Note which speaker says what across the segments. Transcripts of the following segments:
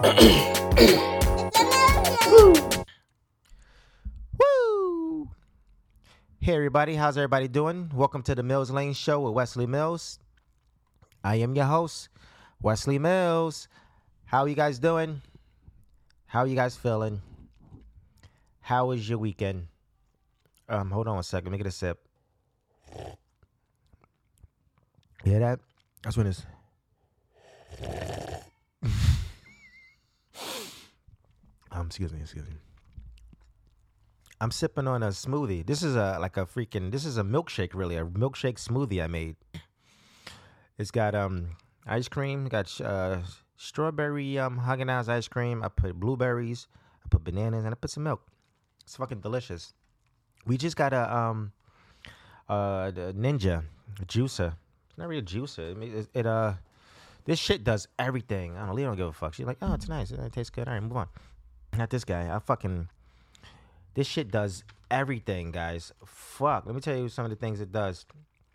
Speaker 1: Woo! Hey everybody, how's everybody doing? Welcome to the Mills Lane Show with Wesley Mills. I am your host, Wesley Mills. How are you guys doing? How are you guys feeling? How was your weekend? Hold on a second, let me get a sip. You hear that? That's when it's... Excuse me. I'm sipping on a smoothie. This is a milkshake, really. A milkshake smoothie I made. It's got ice cream. Got strawberry Haagen-Dazs ice cream. I put blueberries. I put bananas, and I put some milk. It's fucking delicious. We just got the Ninja juicer. It's not really a juicer. This shit does everything. I don't know. Leah don't give a fuck. She's like, oh, it's nice. It tastes good. All right, move on. Not this guy. This shit does everything, guys. Fuck. Let me tell you some of the things it does.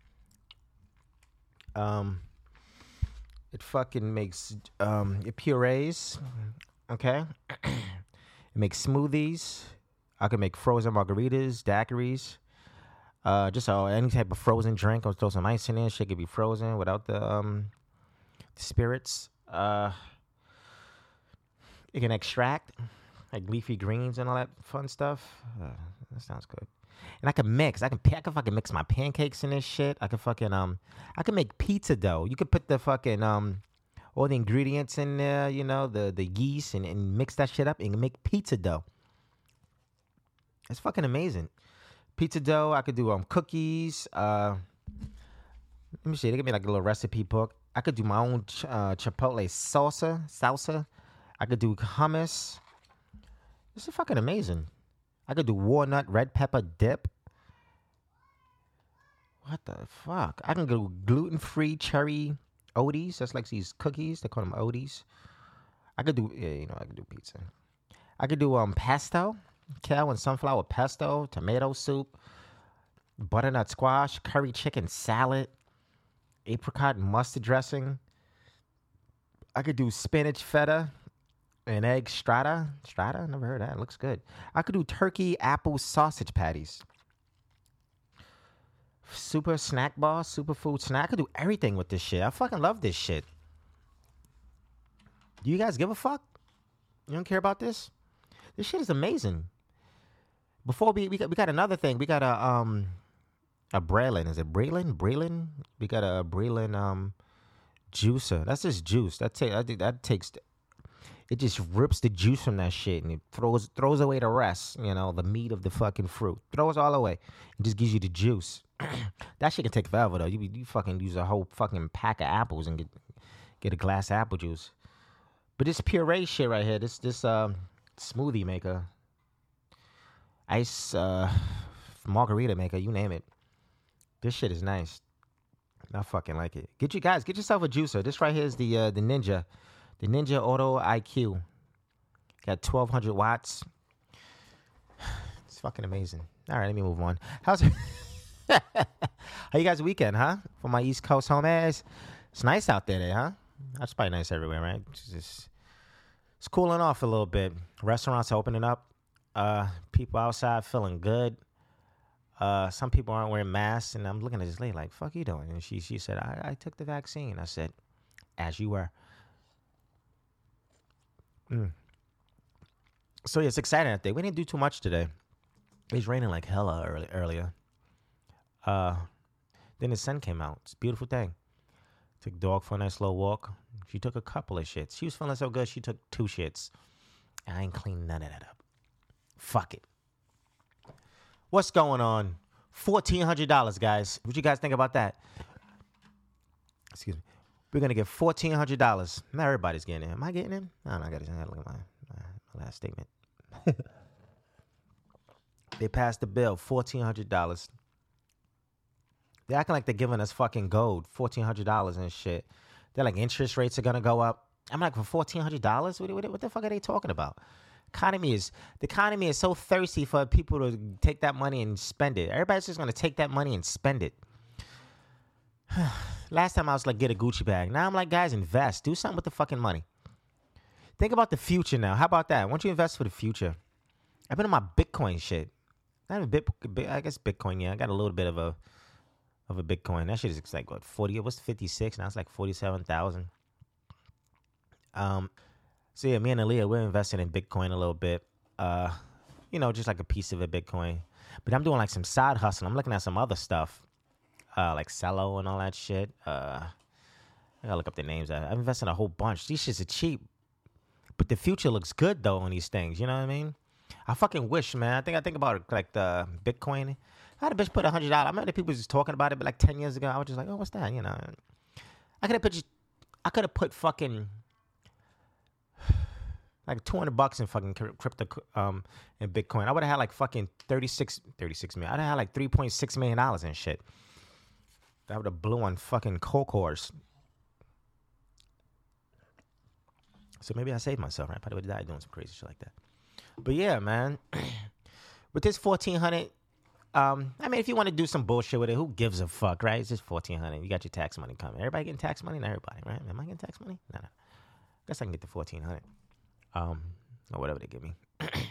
Speaker 1: It fucking makes, it purees. Okay? It makes smoothies. I can make frozen margaritas, daiquiris. Any type of frozen drink. I'll throw some ice in there. Shit could be frozen without the spirits. It can extract like leafy greens and all that fun stuff. That sounds good. And I can mix. I can fucking mix my pancakes in this shit. I can make pizza dough. You could put the fucking all the ingredients in there, you know, the yeast and mix that shit up and make pizza dough. It's fucking amazing. Pizza dough. I could do cookies. Let me see. They give me like a little recipe book. I could do my own chipotle salsa. I could do hummus. This is fucking amazing. I could do walnut red pepper dip. What the fuck? I can do gluten-free cherry Oaties. That's like these cookies. They call them Oaties. I could do pizza. I could do pesto. Kale and sunflower pesto, tomato soup, butternut squash, curry chicken salad, apricot and mustard dressing. I could do spinach feta and egg strata. Strata? Never heard of that. It looks good. I could do turkey apple sausage patties. Super snack bar, superfood snack. I could do everything with this shit. I fucking love this shit. Do you guys give a fuck? You don't care about this? This shit is amazing. Before we got another thing. We got a Braylon. Is it Braylon? Braylon? We got a Braylon juicer. That's just juice. I think that takes. It just rips the juice from that shit and it throws away the rest. You know, the meat of the fucking fruit. Throws all away. It just gives you the juice. That shit can take forever though. You fucking use a whole fucking pack of apples and get a glass of apple juice. But this puree shit right here, this smoothie maker, ice margarita maker, you name it. This shit is nice. I fucking like it. Get yourself a juicer. This right here is the Ninja. The Ninja Auto IQ. Got 1,200 watts. It's fucking amazing. All right, let me move on. How's it? How you guys' weekend, huh? For my East Coast homies. It's nice out there, huh? That's probably nice everywhere, right? It's cooling off a little bit. Restaurants are opening up. People outside feeling good. Some people aren't wearing masks, and I'm looking at this lady like, fuck you doing? And she said, I took the vaccine. I said, as you were. So yeah, it's exciting out there. We didn't do too much today. It was raining like hella earlier. Then the sun came out. It's a beautiful thing. Took the dog for a nice little walk. She took a couple of shits. She was feeling so good, she took 2 shits. And I ain't cleaned none of that up. Fuck it. What's going on? $1,400, guys. What you guys think about that? Excuse me. We're going to get $1,400. Not everybody's getting in. Am I getting in? I don't know. I got to look at my last statement. They passed the bill, $1,400. They're acting like they're giving us fucking gold, $1,400 and shit. They're like, interest rates are going to go up. I'm like, for $1,400? What the fuck are they talking about? The economy is so thirsty for people to take that money and spend it. Everybody's just going to take that money and spend it. Last time I was like, get a Gucci bag. Now I'm like, guys, invest. Do something with the fucking money. Think about the future now. How about that? Why don't you invest for the future? I've been on my Bitcoin shit. Not even I guess Bitcoin. Yeah, I got a little bit of a Bitcoin. That shit is like what 40. It was 56. Now it's like 47,000. So yeah, me and Aaliyah, we're investing in Bitcoin a little bit. Just like a piece of a Bitcoin. But I'm doing like some side hustle. I'm looking at some other stuff, like Cello and all that shit. I gotta look up the names. I've invested in a whole bunch. These shits are cheap, but the future looks good though on these things. You know what I mean? I fucking wish, man. I think about it like the Bitcoin. I had a bitch put $100. I remember the people just talking about it, but like 10 years ago, I was just like, oh, what's that? I could have put fucking like $200 in fucking crypto in Bitcoin. I would have had like fucking 36 million. I'd have had like $3.6 million and shit. That would have blew on fucking coke horse. So maybe I saved myself, right? I probably would have died doing some crazy shit like that. But yeah, man. With this 1,400, if you want to do some bullshit with it, who gives a fuck, right? It's just 1,400. You got your tax money coming. Everybody getting tax money? Not everybody, right? Am I getting tax money? No. Guess I can get the 1,400. Or whatever they give me.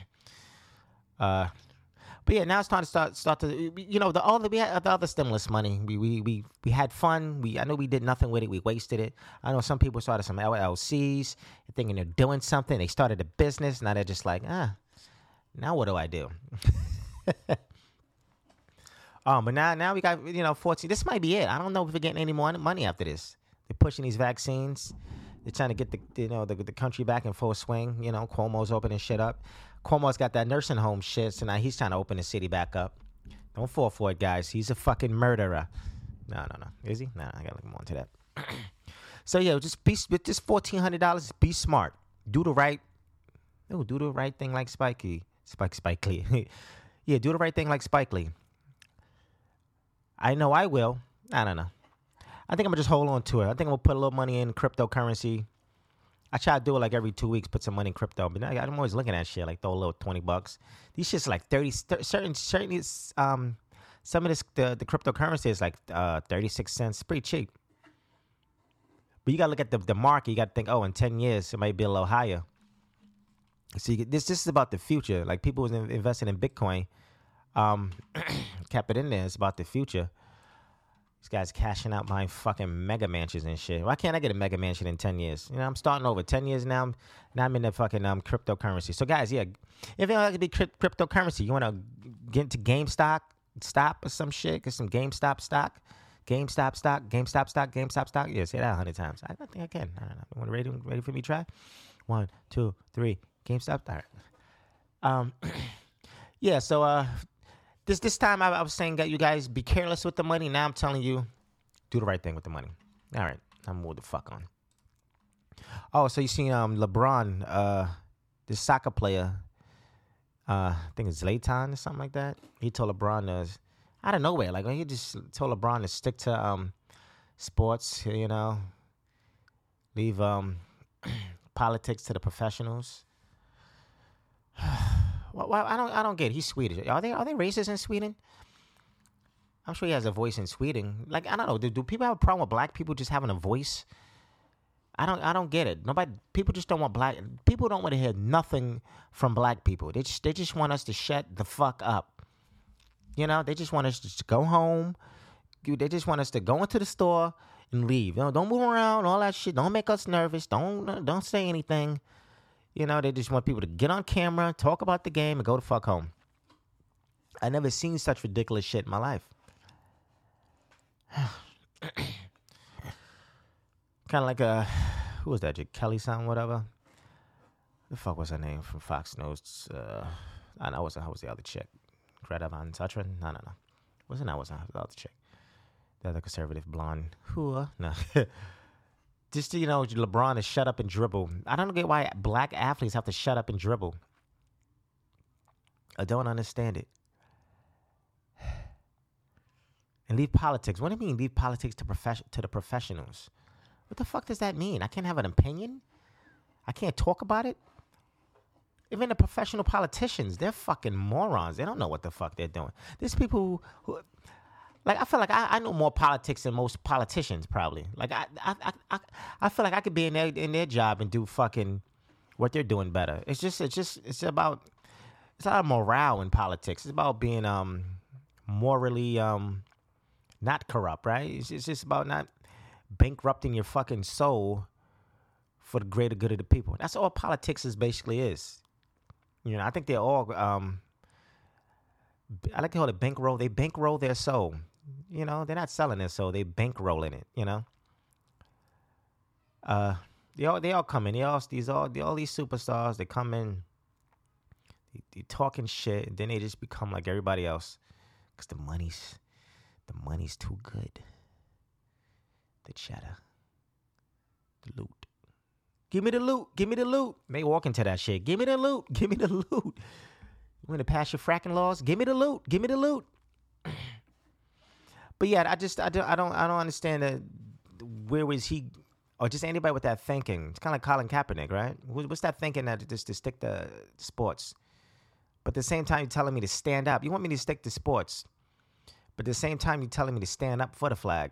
Speaker 1: But yeah, now it's time to start to we had the other stimulus money. We had fun. I know we did nothing with it. We wasted it. I know some people started some LLCs, thinking they're doing something. They started a business. Now they're just like, now what do I do? But now we got 14. This might be it. I don't know if we're getting any more money after this. They're pushing these vaccines. They're trying to get the country back in full swing. Cuomo's opening shit up. Cuomo's got that nursing home shit, so now he's trying to open the city back up. Don't fall for it, guys. He's a fucking murderer. No. Is he? No, I gotta look more into that. So yeah, just with this $1,400, be smart. Do the right thing like Spike Lee. Yeah, do the right thing like Spike Lee. I know I will. I don't know. I think I'm gonna just hold on to it. I think I'm gonna put a little money in cryptocurrency. I try to do it like every 2 weeks, put some money in crypto. But I'm always looking at shit, like throw a little $20. These shit's like 30. Certain some of this the cryptocurrency is like 36 cents. Pretty cheap. But you gotta look at the market. You gotta think, in 10 years it might be a little higher. So this is about the future. Like people who's investing in Bitcoin, kept it in there. It's about the future. These guys cashing out my fucking mega mansions and shit. Why can't I get a mega mansion in 10 years? I'm starting over. 10 years now. Now I'm in the fucking cryptocurrency. So guys, yeah, if you want to be cryptocurrency, you want to get into GameStop or some shit, get some GameStop stock. GameStop stock. Yeah, say that 100 times. I think I can. I don't know. You want ready for me to try? 1, 2, 3. GameStop. All right. Yeah. So This time I was saying that you guys be careless with the money. Now I'm telling you, do the right thing with the money. All right, I'm gonna move the fuck on. Oh, so you seen LeBron, this soccer player, I think it's Zlatan or something like that. He told LeBron out of nowhere, like he just told LeBron to stick to sports, leave politics to the professionals. Well, I don't get it. He's Swedish. Are they racist in Sweden? I'm sure he has a voice in Sweden. Like I don't know. Do people have a problem with black people just having a voice? I don't get it. People just don't want black. People don't want to hear nothing from black people. They just want us to shut the fuck up. They just want us to go home. They just want us to go into the store and leave. Don't move around, all that shit. Don't make us nervous. Don't say anything. They just want people to get on camera, talk about the game, and go the fuck home. I never seen such ridiculous shit in my life. Kind of like who was that? Kelly something, whatever. The fuck was her name from Fox News? I know. How was the other chick? Greta Van Sutton? No. Wasn't the other chick? The other conservative blonde. Who? No. Just to, LeBron to shut up and dribble. I don't get why black athletes have to shut up and dribble. I don't understand it. And leave politics. What do you mean leave politics to the professionals? What the fuck does that mean? I can't have an opinion? I can't talk about it? Even the professional politicians, they're fucking morons. They don't know what the fuck they're doing. There's people who I feel like I know more politics than most politicians probably. Like I feel like I could be in their job and do fucking what they're doing better. It's about it's not morale in politics. It's about being morally not corrupt, right? It's just about not bankrupting your fucking soul for the greater good of the people. That's all politics is basically is. I think they're all I like to call it bankroll. They bankroll their soul. They're not selling their soul. They bankrolling it. They all come in. All these superstars. They come in. They talking shit, and then they just become like everybody else, cause the money's too good. The cheddar, the loot. Give me the loot. Give me the loot. They walk into that shit. Give me the loot. Give me the loot. You want to pass your fracking laws? Give me the loot. Give me the loot. But yeah, I don't understand that. Where was he, or just anybody with that thinking? It's kind of like Colin Kaepernick, right? What's that thinking that just to stick to sports? But at the same time, you're telling me to stand up. You want me to stick to sports, but at the same time, you're telling me to stand up for the flag.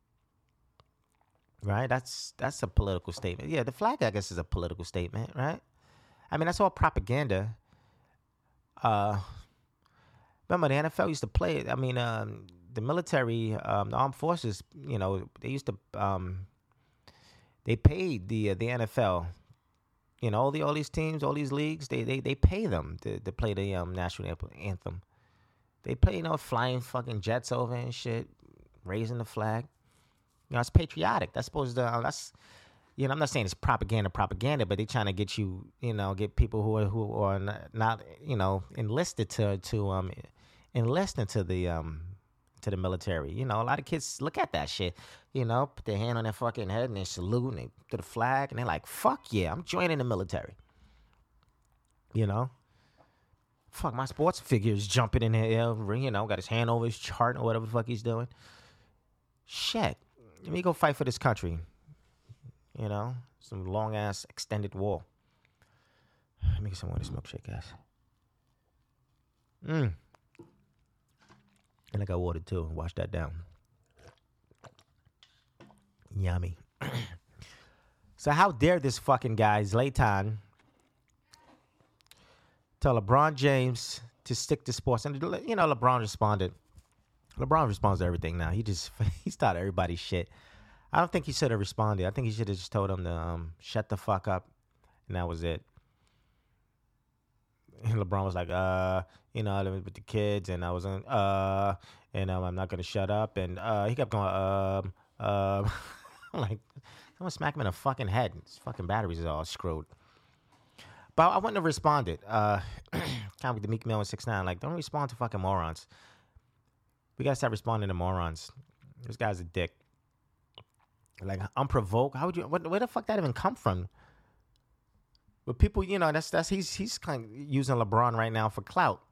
Speaker 1: Right? That's a political statement. Yeah, the flag, I guess, is a political statement, right? I mean, that's all propaganda. Remember, the NFL used to play it. I mean, the military, the armed forces, they used to, they paid the NFL, all these teams, all these leagues, they pay them to play the national anthem. They play, flying fucking jets over and shit, raising the flag. It's patriotic. That's supposed to. I'm not saying it's propaganda, but they're trying to get you, get people who are not, enlisted to enlist into the military. A lot of kids look at that shit, put their hand on their fucking head and they salute and they do the flag and they're like, fuck yeah, I'm joining the military. Fuck, my sports figure's jumping in the air, got his hand over his chart or whatever the fuck he's doing. Shit. Let me go fight for this country. Some long ass extended war. Let me get some more of this milkshake, guys. And I got water too. Wash that down. Yummy. So how dare this fucking guy, Zlatan, tell LeBron James to stick to sports? And LeBron responded. LeBron responds to everything now. He started everybody's shit. I don't think he should have responded. I think he should have just told him to shut the fuck up, and that was it. And LeBron was like, I was with the kids, and I was on, and I'm not gonna shut up. And he kept going, I'm like, someone smack him in the fucking head. His fucking batteries is all screwed. But I wouldn't have responded. Kind of with the Meek Mill and 6ix9ine. Like, don't respond to fucking morons. We gotta start responding to morons. This guy's a dick. Like, unprovoked. How would you? Where the fuck that even come from? But people, that's he's kind of using LeBron right now for clout.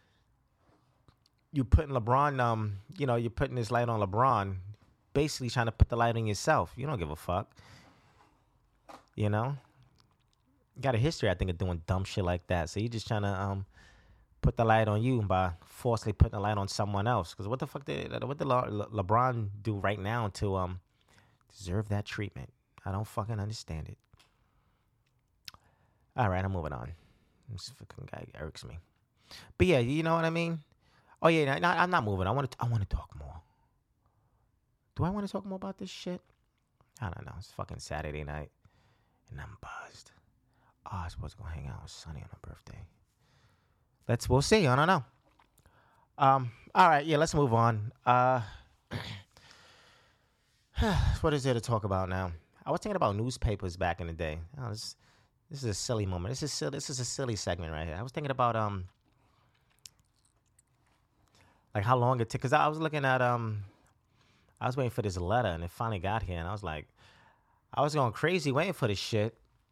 Speaker 1: You putting LeBron, you're putting this light on LeBron, basically trying to put the light on yourself. You don't give a fuck. Got a history, I think, of doing dumb shit like that. So you're just trying to put the light on you by forcibly putting the light on someone else. Because what the fuck did LeBron do right now to deserve that treatment? I don't fucking understand it. All right, I'm moving on. This fucking guy irks me. But yeah, you know what I mean? Oh yeah, no, I'm not moving. I want to talk more. Do I want to talk more about this shit? I don't know. It's fucking Saturday night, and I'm buzzed. Oh, I was supposed to go hang out with Sonny on her birthday. We'll see. I don't know. All right, yeah, let's move on. What is there to talk about now? I was thinking about newspapers back in the day. Oh, this is a silly moment. This is a silly segment right here. I was thinking about like how long it took. Because I was looking at I was waiting for this letter, and it finally got here, and I was like, I was going crazy waiting for this shit.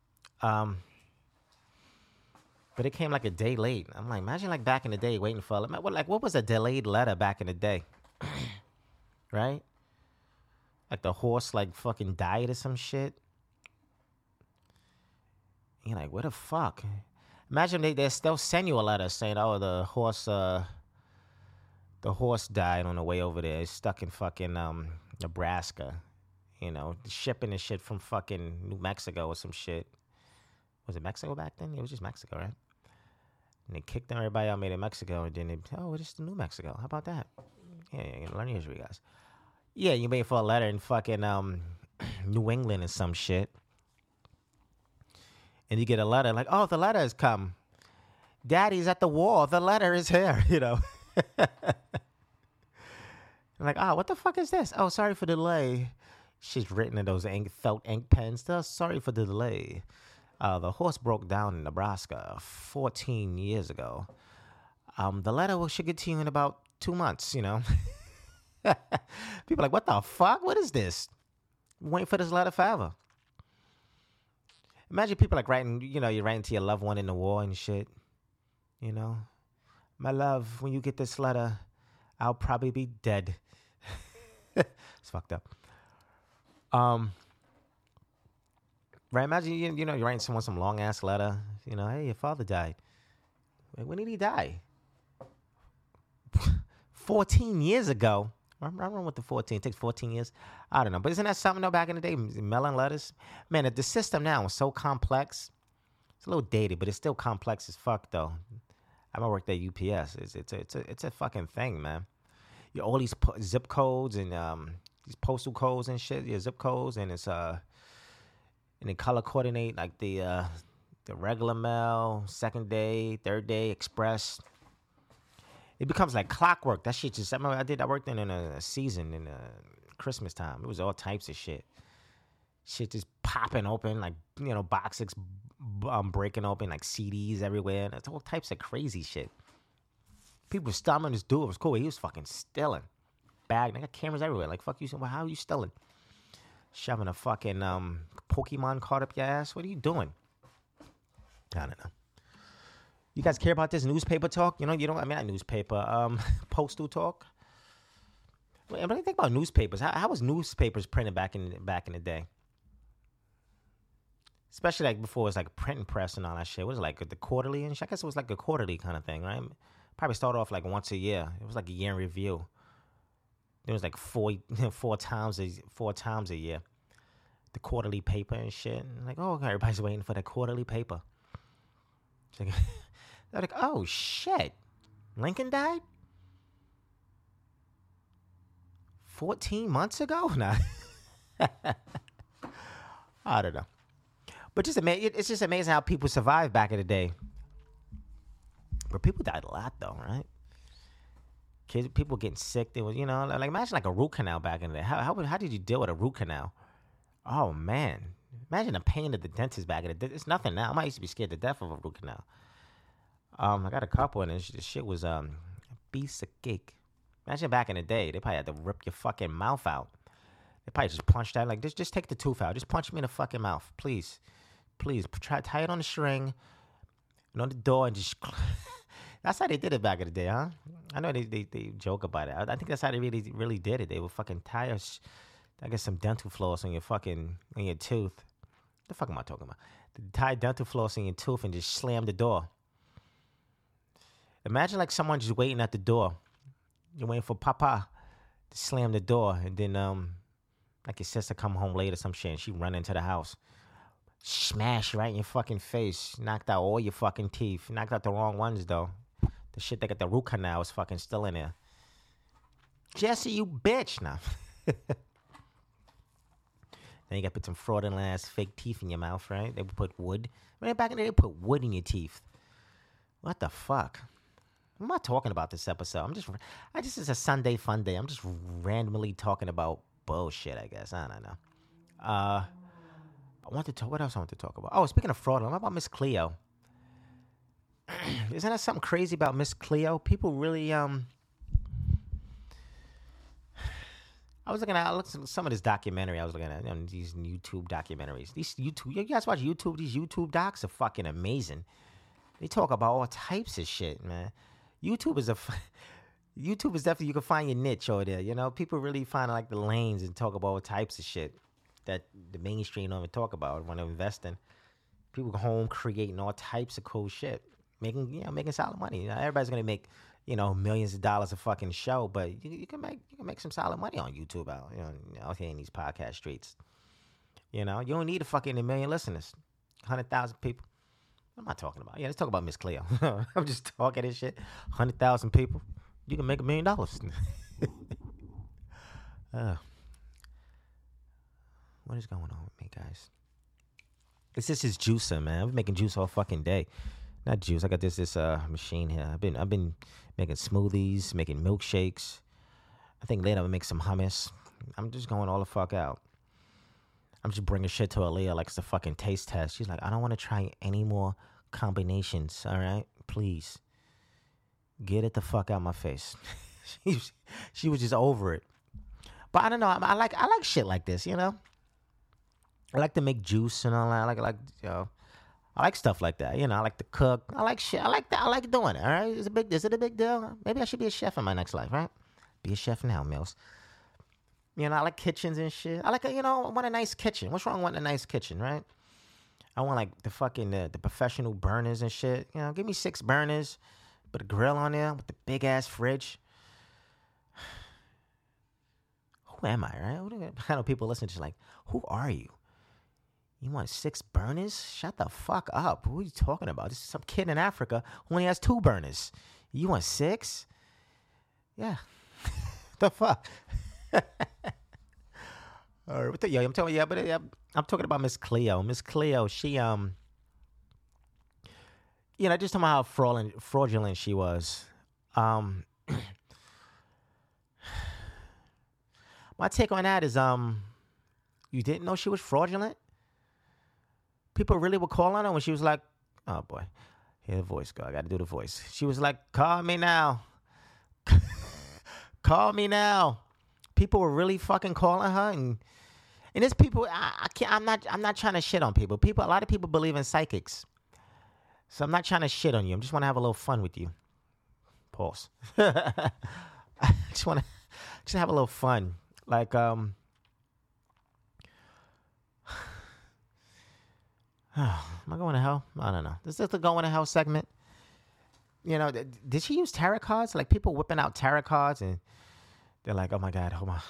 Speaker 1: But it came like a day late. I'm like, imagine like back in the day waiting for what was a delayed letter back in the day? Right? Like the horse like fucking died or some shit. You're like, what the fuck? Imagine they still send you a letter saying, oh, the horse died on the way over there. It's stuck in fucking Nebraska. Shipping the shit from fucking New Mexico or some shit. Was it Mexico back then? It was just Mexico, right? And they kicked everybody out, made it Mexico, and then it's the New Mexico. How about that? Yeah, learn your history, guys. Yeah, you made for a letter in fucking New England and some shit, and you get a letter like, oh, the letter has come. Daddy's at the wall. The letter is here. Like, what the fuck is this? Oh, sorry for the delay. She's written in those felt ink pens. Sorry for the delay. The horse broke down in Nebraska 14 years ago. The letter should get to you in about 2 months, People are like, what the fuck? What is this? I'm waiting for this letter forever. Imagine people like writing, you're writing to your loved one in the war and shit. My love, when you get this letter, I'll probably be dead. It's fucked up. Right? Imagine you're writing someone some long ass letter. Hey, your father died. Wait, when did he die? 14 years ago. I remember with the 14. It takes 14 years. I don't know. But isn't that something though back in the day? Mailing letters? Man, the system now is so complex. It's a little dated, but it's still complex as fuck though. I remember worked at UPS. It's a fucking thing, man. All these zip codes and these postal codes and shit. Yeah, zip codes, and it's and they color coordinate like the regular mail, second day, third day, express. It becomes like clockwork. That shit just. I worked in a season in Christmas time. It was all types of shit. Shit just popping open, like boxes breaking open, like CDs everywhere. It's all types of crazy shit. People storming this dude. It was cool. He was fucking stealing. Bag. They got cameras everywhere. Like, fuck you. Well, how are you stealing? Shoving a fucking Pokemon card up your ass? What are you doing? I don't know. You guys care about this newspaper talk? You don't. I mean, not newspaper. Postal talk. But I think about newspapers. How was newspapers printed back in the day? Especially like before it was like printing press and all that shit. What was it like the quarterly and shit? I guess it was like a quarterly kind of thing, right? Probably started off like once a year. It was like a year in review. It was like four times a year. The quarterly paper and shit. And like, everybody's waiting for the quarterly paper. Like, they're like, oh shit, Lincoln died 14 months ago. Nah, I don't know. But it's just amazing how people survived back in the day. But people died a lot though, right? Kids, people getting sick. They was, like imagine like a root canal back in the day. How did you deal with a root canal? Oh man, imagine the pain of the dentist back in the day. It's nothing now. I might used to be scared to death of a root canal. I got a couple, and this shit was a piece of cake. Imagine back in the day, they probably had to rip your fucking mouth out. They probably just punched out like just take the tooth out. Just punch me in the fucking mouth, please. Tie it on the string and on the door and just. That's how they did it back in the day, huh? I know they joke about it. I think that's how they really did it. They would fucking tie some dental floss on your tooth. The fuck am I talking about? They tie dental floss on your tooth and just slam the door. Imagine like someone just waiting at the door. You're waiting for Papa to slam the door, and then like your sister come home late or some shit, and she run into the house. Smash right in your fucking face. Knocked out all your fucking teeth. Knocked out the wrong ones, though. The shit that got the root canal is fucking still in there. Jesse, you bitch. Nah. Then you got to put some fraudulent ass fake teeth in your mouth, right? They would put wood. Back in the day, they put wood in your teeth. What the fuck? I'm not talking about this episode. It's a Sunday fun day. I'm just randomly talking about bullshit, I guess. I don't know. What else I want to talk about? Oh, speaking of fraud, what about Miss Cleo? Isn't that something crazy about Miss Cleo? People really, I looked at some of this documentary I was looking at, these YouTube documentaries. You guys watch YouTube? These YouTube docs are fucking amazing. They talk about all types of shit, man. YouTube is definitely, you can find your niche over there, People really find like the lanes and talk about all types of shit that the mainstream don't even talk about when they're investing. People go home creating all types of cool shit, making solid money. Everybody's gonna make millions of dollars a fucking show, but you can make some solid money on YouTube out here in these podcast streets. You don't need a fucking 1 million listeners, 100,000 people. What am I talking about? Yeah, let's talk about Miss Cleo. I'm just talking this shit. 100,000 people. You can make $1 million. uh, what is going on with me, guys? This is juicing, man. I've been making juice all fucking day. Not juice. I got this machine here. I've been making smoothies, making milkshakes. I think later I'm gonna make some hummus. I'm just going all the fuck out. I'm just bringing shit to Aaliyah like it's a fucking taste test. She's like, I don't want to try any more combinations. All right, please get it the fuck out my face. she was just over it. But I don't know. I like shit like this. You know, I like to make juice and all that. I like stuff like that. You know, I like to cook. I like shit. I like that. I like doing it. All right, is it a big deal? Maybe I should be a chef in my next life, right? Be a chef now, Mills. You know, I like kitchens and shit. I want a nice kitchen. What's wrong with wanting a nice kitchen, right? I want like the fucking the professional burners and shit. You know, give me 6 burners, put a grill on there with the big ass fridge. Who am I, right? I know people listen to like, who are you? You want 6 burners? Shut the fuck up. Who are you talking about? This is some kid in Africa who only has 2 burners. You want 6? Yeah. The fuck? All right, I'm telling you, I'm talking about Miss Cleo. Miss Cleo, she just talking about how fraudulent she was. My take on that is, you didn't know she was fraudulent? People really would call on her when she was like, oh boy, hear the voice go. I got to do the voice. She was like, call me now. Call me now. People were really fucking calling her, and there's people. I can't. I'm not trying to shit on people. A lot of people believe in psychics, so I'm not trying to shit on you. I just want to have a little fun with you. Pause. I just want to have a little fun. Like am I going to hell? I don't know. This is the going to hell segment. You know, did she use tarot cards? Like people whipping out tarot cards and they're like, oh my God, hold on.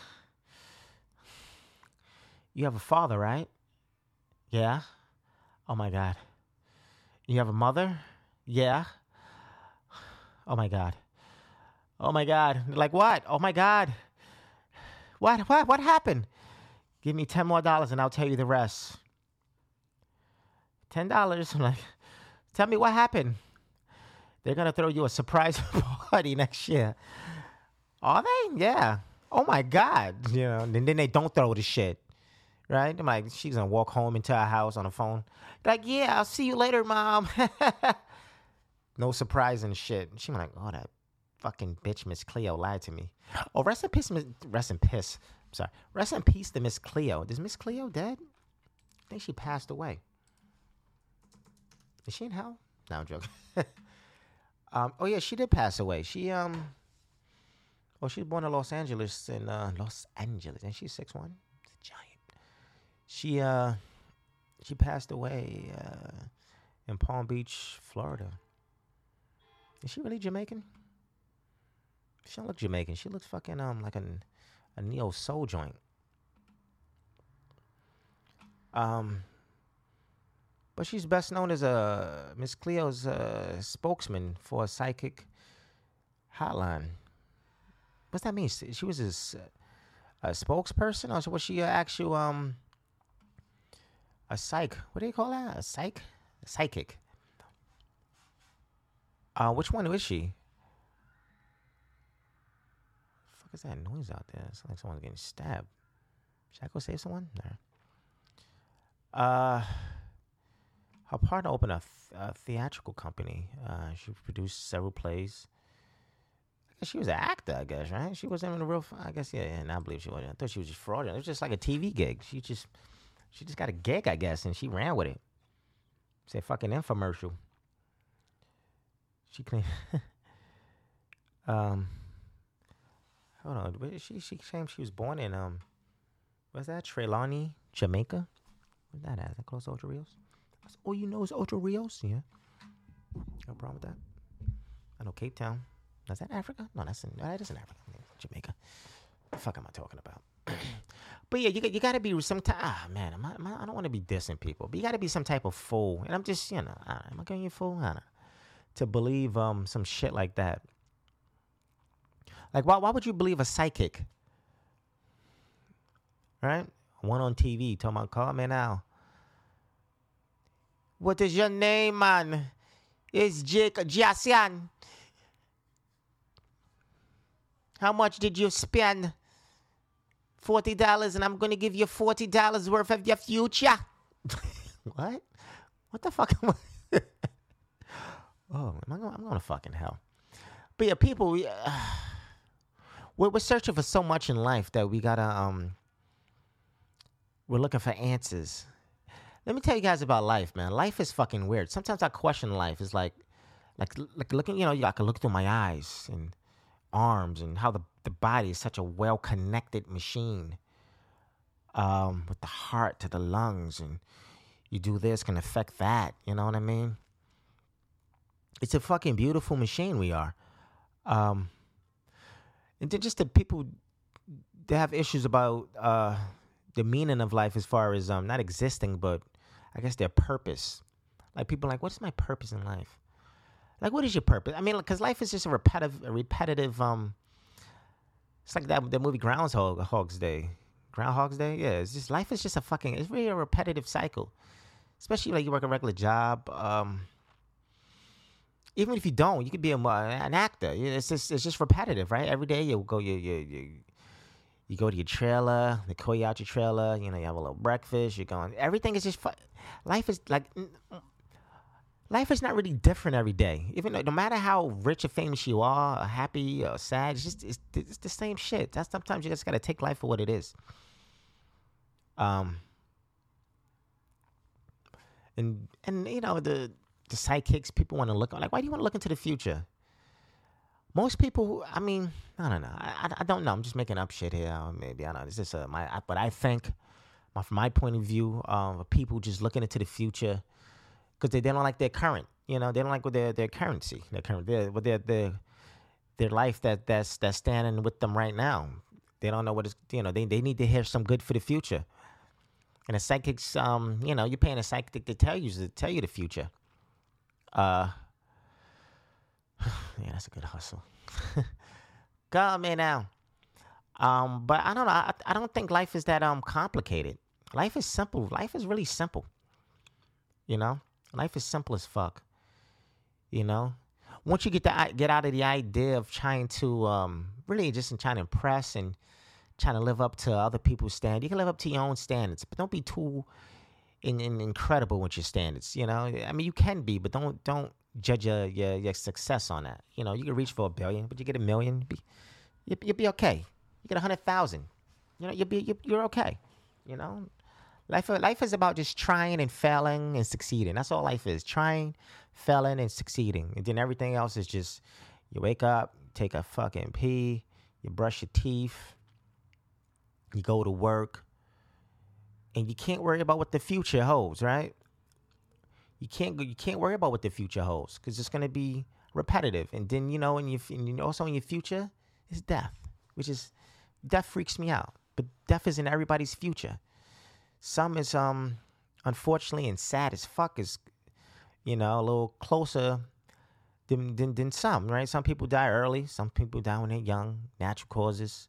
Speaker 1: You have a father, right? Yeah. Oh my God. You have a mother? Yeah. Oh my God. Oh my God. They're like, what? Oh my God. What happened? Give me $10 more and I'll tell you the rest. $10. I'm like, tell me what happened. They're going to throw you a surprise party next year. Are they? Yeah. Oh my God. You know, and then they don't throw the shit. Right? I'm like, she's going to walk home into our house on the phone. Like, yeah, I'll see you later, Mom. No surprise and shit. She's like, oh, that fucking bitch, Miss Cleo, lied to me. Oh, rest in peace. Rest in peace to Miss Cleo. Is Miss Cleo dead? I think she passed away. Is she in hell? No, I'm joking. Oh yeah, she did pass away. She was born in Los Angeles, and she's 6'1". It's a giant. She passed away in Palm Beach, Florida. Is she really Jamaican? She don't look Jamaican. She looks fucking like a neo soul joint. But she's best known as Miss Cleo's spokesman for a psychic hotline. What's that mean? She was a spokesperson, or was she an actual a psych? What do you call that? A psychic. Which one is she? What the fuck is that noise out there? It's like someone's getting stabbed. Should I go save someone? No. Her partner opened a theatrical company. She produced several plays. I guess she was an actor, I guess, right? She wasn't even a real... I guess, yeah, and I believe she was. I thought she was just fraudulent. It was just like a TV gig. She just got a gig, I guess, and she ran with it. It's a fucking infomercial. She claimed... hold on. She claimed she was born in... what's that? Trelawney, Jamaica? What's that at? Is that close to Ocho Rios? Oh, you know it's Ocho Rios? Yeah. No problem with that. I know Cape Town. Is that Africa? No, that is in Africa. Jamaica. What the fuck am I talking about? But yeah, you got to be some type. Ah, man, I don't want to be dissing people, but you got to be some type of fool. And I'm just, am I going to be a fool? I don't know. To believe some shit like that. Like, why would you believe a psychic? Right? One on TV talking about, call me now. What is your name, man? It's Jake Jasian. How much did you spend? $40, and I'm going to give you $40 worth of your future. What? What the fuck? Oh, I'm going to fucking hell. But yeah, people, we're searching for so much in life that we gotta we're looking for answers. Let me tell you guys about life, man. Life is fucking weird. Sometimes I question life. It's like looking, I can look through my eyes and arms and how the body is such a well connected machine. With the heart to the lungs, and you do this can affect that. You know what I mean? It's a fucking beautiful machine we are. And then just the people that have issues about the meaning of life as far as not existing, but I guess their purpose. Like people are like, what's my purpose in life? Like, what is your purpose? I mean, because life is just a repetitive. It's like that movie Groundhog's Day. Groundhog's Day, yeah. It's just life is just it's really a repetitive cycle. Especially like you work a regular job. Even if you don't, you could be an actor. It's just repetitive, right? Every day you go you go to your trailer, they call you out your trailer. You have a little breakfast. You're going. Everything is just life is like. Life is not really different every day. Even though, no matter how rich or famous you are, or happy or sad, it's the same shit. That's sometimes you just gotta take life for what it is. And the sidekicks, people want to look like. Why do you want to look into the future? Most people, I mean, I don't know. I don't know. I'm just making up shit here. Maybe I don't know. It's just but I think, from my point of view, people just looking into the future because they don't like their current. They don't like what their currency, their life that's standing with them right now. They don't know what it's. They need to hear some good for the future. And the psychics, you're paying a psychic to tell you the future. Yeah, that's a good hustle. Come in now. But I don't know. I don't think life is that complicated. Life is simple. Life is really simple. Life is simple as fuck. Once you get out of the idea of trying to really just trying to impress and trying to live up to other people's standards, you can live up to your own standards, but don't be too incredible with your standards. I mean, you can be, but don't judge your success on that. You can reach for 1 billion, but you get 1 million, you'll be okay. You get 100,000, you're okay. Life is about just trying and failing and succeeding. That's all life is: trying, failing, and succeeding. And then everything else is just you wake up, take a fucking pee, you brush your teeth, you go to work, and you can't worry about what the future holds, right? You can't worry about what the future holds because it's gonna be repetitive. And then also in your future is death, which is death freaks me out. But death isn't everybody's future. Some is unfortunately and sad as fuck is a little closer than some, right? Some people die early, some people die when they're young, natural causes,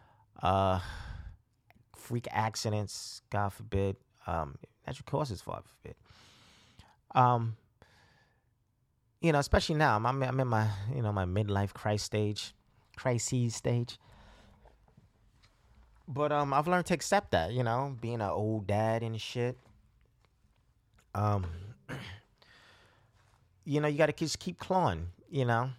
Speaker 1: freak accidents, God forbid, natural causes, God forbid. Especially now, I'm in my my midlife crisis stage. But I've learned to accept that, being an old dad and shit. You gotta just keep clawing, and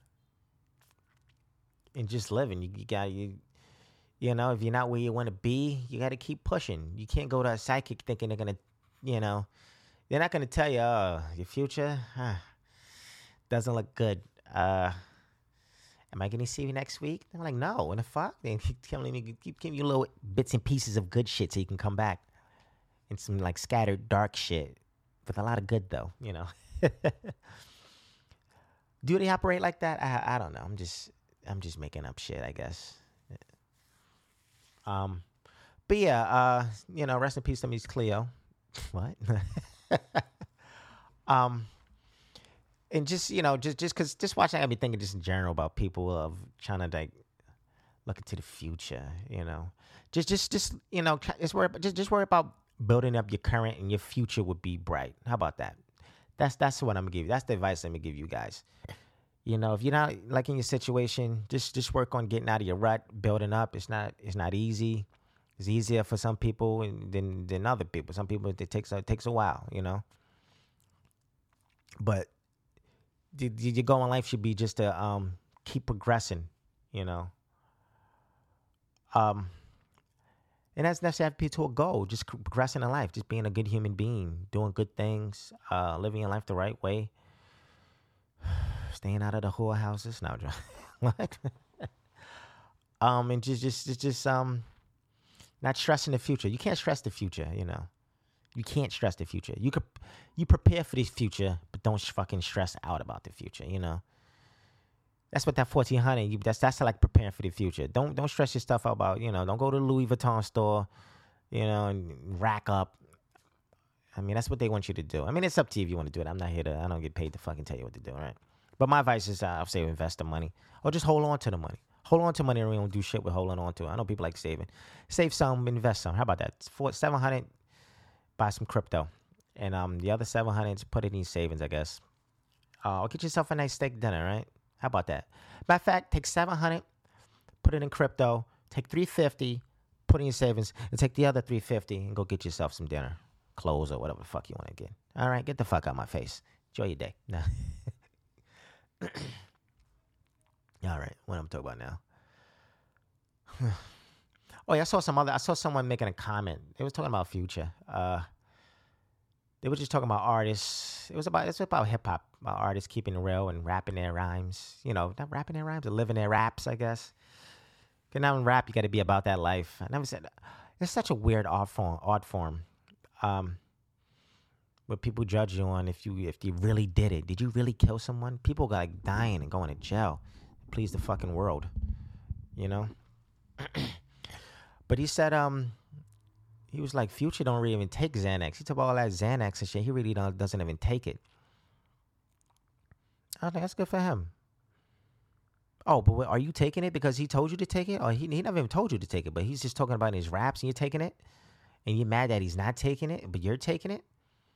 Speaker 1: just living. You got if you're not where you want to be, you gotta keep pushing. You can't go to a psychic thinking they're gonna, they're not gonna tell you, your future doesn't look good. Am I going to see you next week? They're like, no. What the fuck? They keep giving you little bits and pieces of good shit so you can come back. And some like scattered dark shit. With a lot of good though, Do they operate like that? I don't know. I'm just making up shit, I guess. But But yeah, rest in peace to Miss Cleo. What? um, and just watching, I be thinking just in general about people of trying to like look into the future. Just worry about building up your current, and your future would be bright. How about that? That's what I'm gonna give you. That's the advice I'm gonna give you guys. If you're not like in your situation, just work on getting out of your rut, building up. It's not easy. It's easier for some people than other people. Some people it takes a while, But your goal in life should be just to keep progressing, you know. Um, and that's necessarily to a goal, just progressing in life, just being a good human being, doing good things, living your life the right way, staying out of the whorehouses. No, what? And just not stressing the future. You can't stress the future, You can't stress the future. You prepare for the future, but don't fucking stress out about the future, That's what that 1400. That's like preparing for the future. Don't stress your stuff out about, Don't go to the Louis Vuitton store, and rack up. I mean, that's what they want you to do. I mean, it's up to you if you want to do it. I don't get paid to fucking tell you what to do, right? But my advice is, I'll say invest the money, or just hold on to the money. Hold on to money, and we don't do shit with holding on to it. I know people like saving. Save some, invest some. How about that? 700, buy some crypto, and the other 700, put it in savings, I guess. Or get yourself a nice steak dinner, right? How about that? Matter of fact, take 700, put it in crypto. Take 350, put it in your savings, and take the other 350 and go get yourself some dinner, clothes, or whatever the fuck you want to get. All right, get the fuck out of my face. Enjoy your day. Nah. All right, what I'm talking about now? Oh yeah, I saw someone making a comment. They was talking about Future. They were just talking about artists. It's about hip hop, about artists keeping it real and rapping their rhymes. Not rapping their rhymes, but living their raps, I guess. Because now in rap, you got to be about that life. I never said it's such a weird art form. Where people judge you on if you really did it. Did you really kill someone? People got like dying and going to jail. Please the fucking world, But he said, he was like, Future don't really even take Xanax. He talked about all that Xanax and shit. He really doesn't even take it. I think that's good for him. Oh, but are you taking it because he told you to take it? Or he never even told you to take it, but he's just talking about in his raps and you're taking it? And you're mad that he's not taking it, but you're taking it?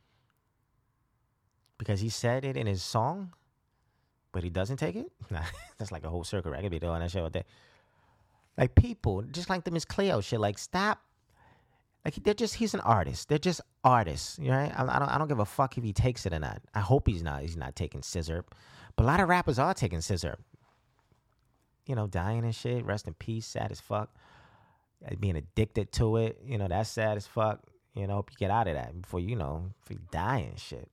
Speaker 1: Because he said it in his song, but he doesn't take it? Nah, that's like a whole circle. I could be doing that shit all day. Like people, just like the Miss Cleo shit, like stop. Like he's an artist. They're just artists, right? I don't give a fuck if he takes it or not. I hope he's not taking scissor. But a lot of rappers are taking scissor. Dying and shit. Rest in peace. Sad as fuck. Being addicted to it. That's sad as fuck. Hope you get out of that before you die and shit.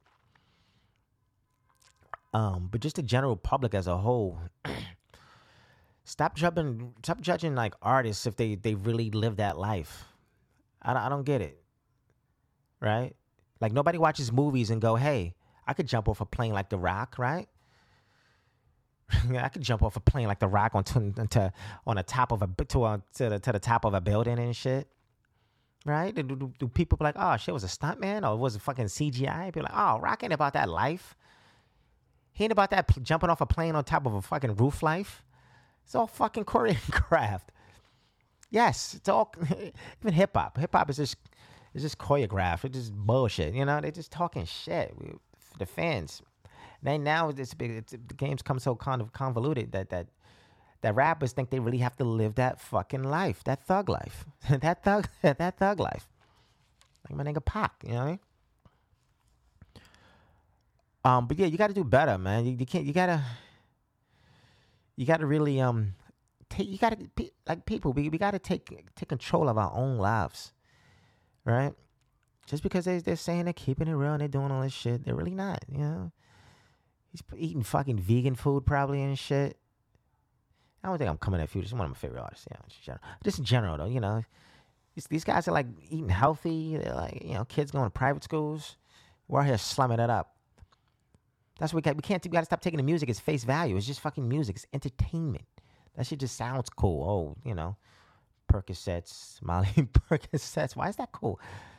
Speaker 1: But just the general public as a whole, stop judging like artists if they really live that life. I don't get it, right? Like nobody watches movies and go, hey, I could jump off a plane like The Rock, right? I could jump off a plane like The Rock on the top of to the top of a building and shit, right? Do people be like, oh shit, was a stuntman or was it fucking CGI? People like, oh, Rock ain't about that life. He ain't about that jumping off a plane on top of a fucking roof life. It's all fucking choreographed. Yes, it's all even hip hop. Hip hop is just choreographed. It's just bullshit. They're just talking shit for the fans. Now the game's come so kind of convoluted that rappers think they really have to live that fucking life, that thug life, that thug life. Like my nigga Pac, you know what I mean? But yeah, you got to do better, man. You can't. You gotta really you gotta like people. We gotta take control of our own lives, right? Just because they're saying they're keeping it real and they're doing all this shit, they're really not. He's eating fucking vegan food probably and shit. I don't think I'm coming at Future. He's one of my favorite artists. Just in general though, these guys are like eating healthy. They're like kids going to private schools. We're out here slumming it up. That's what we can't. We got to stop taking the music as face value. It's just fucking music. It's entertainment. That shit just sounds cool. Oh, Percocets, Molly Percocets. Why is that cool?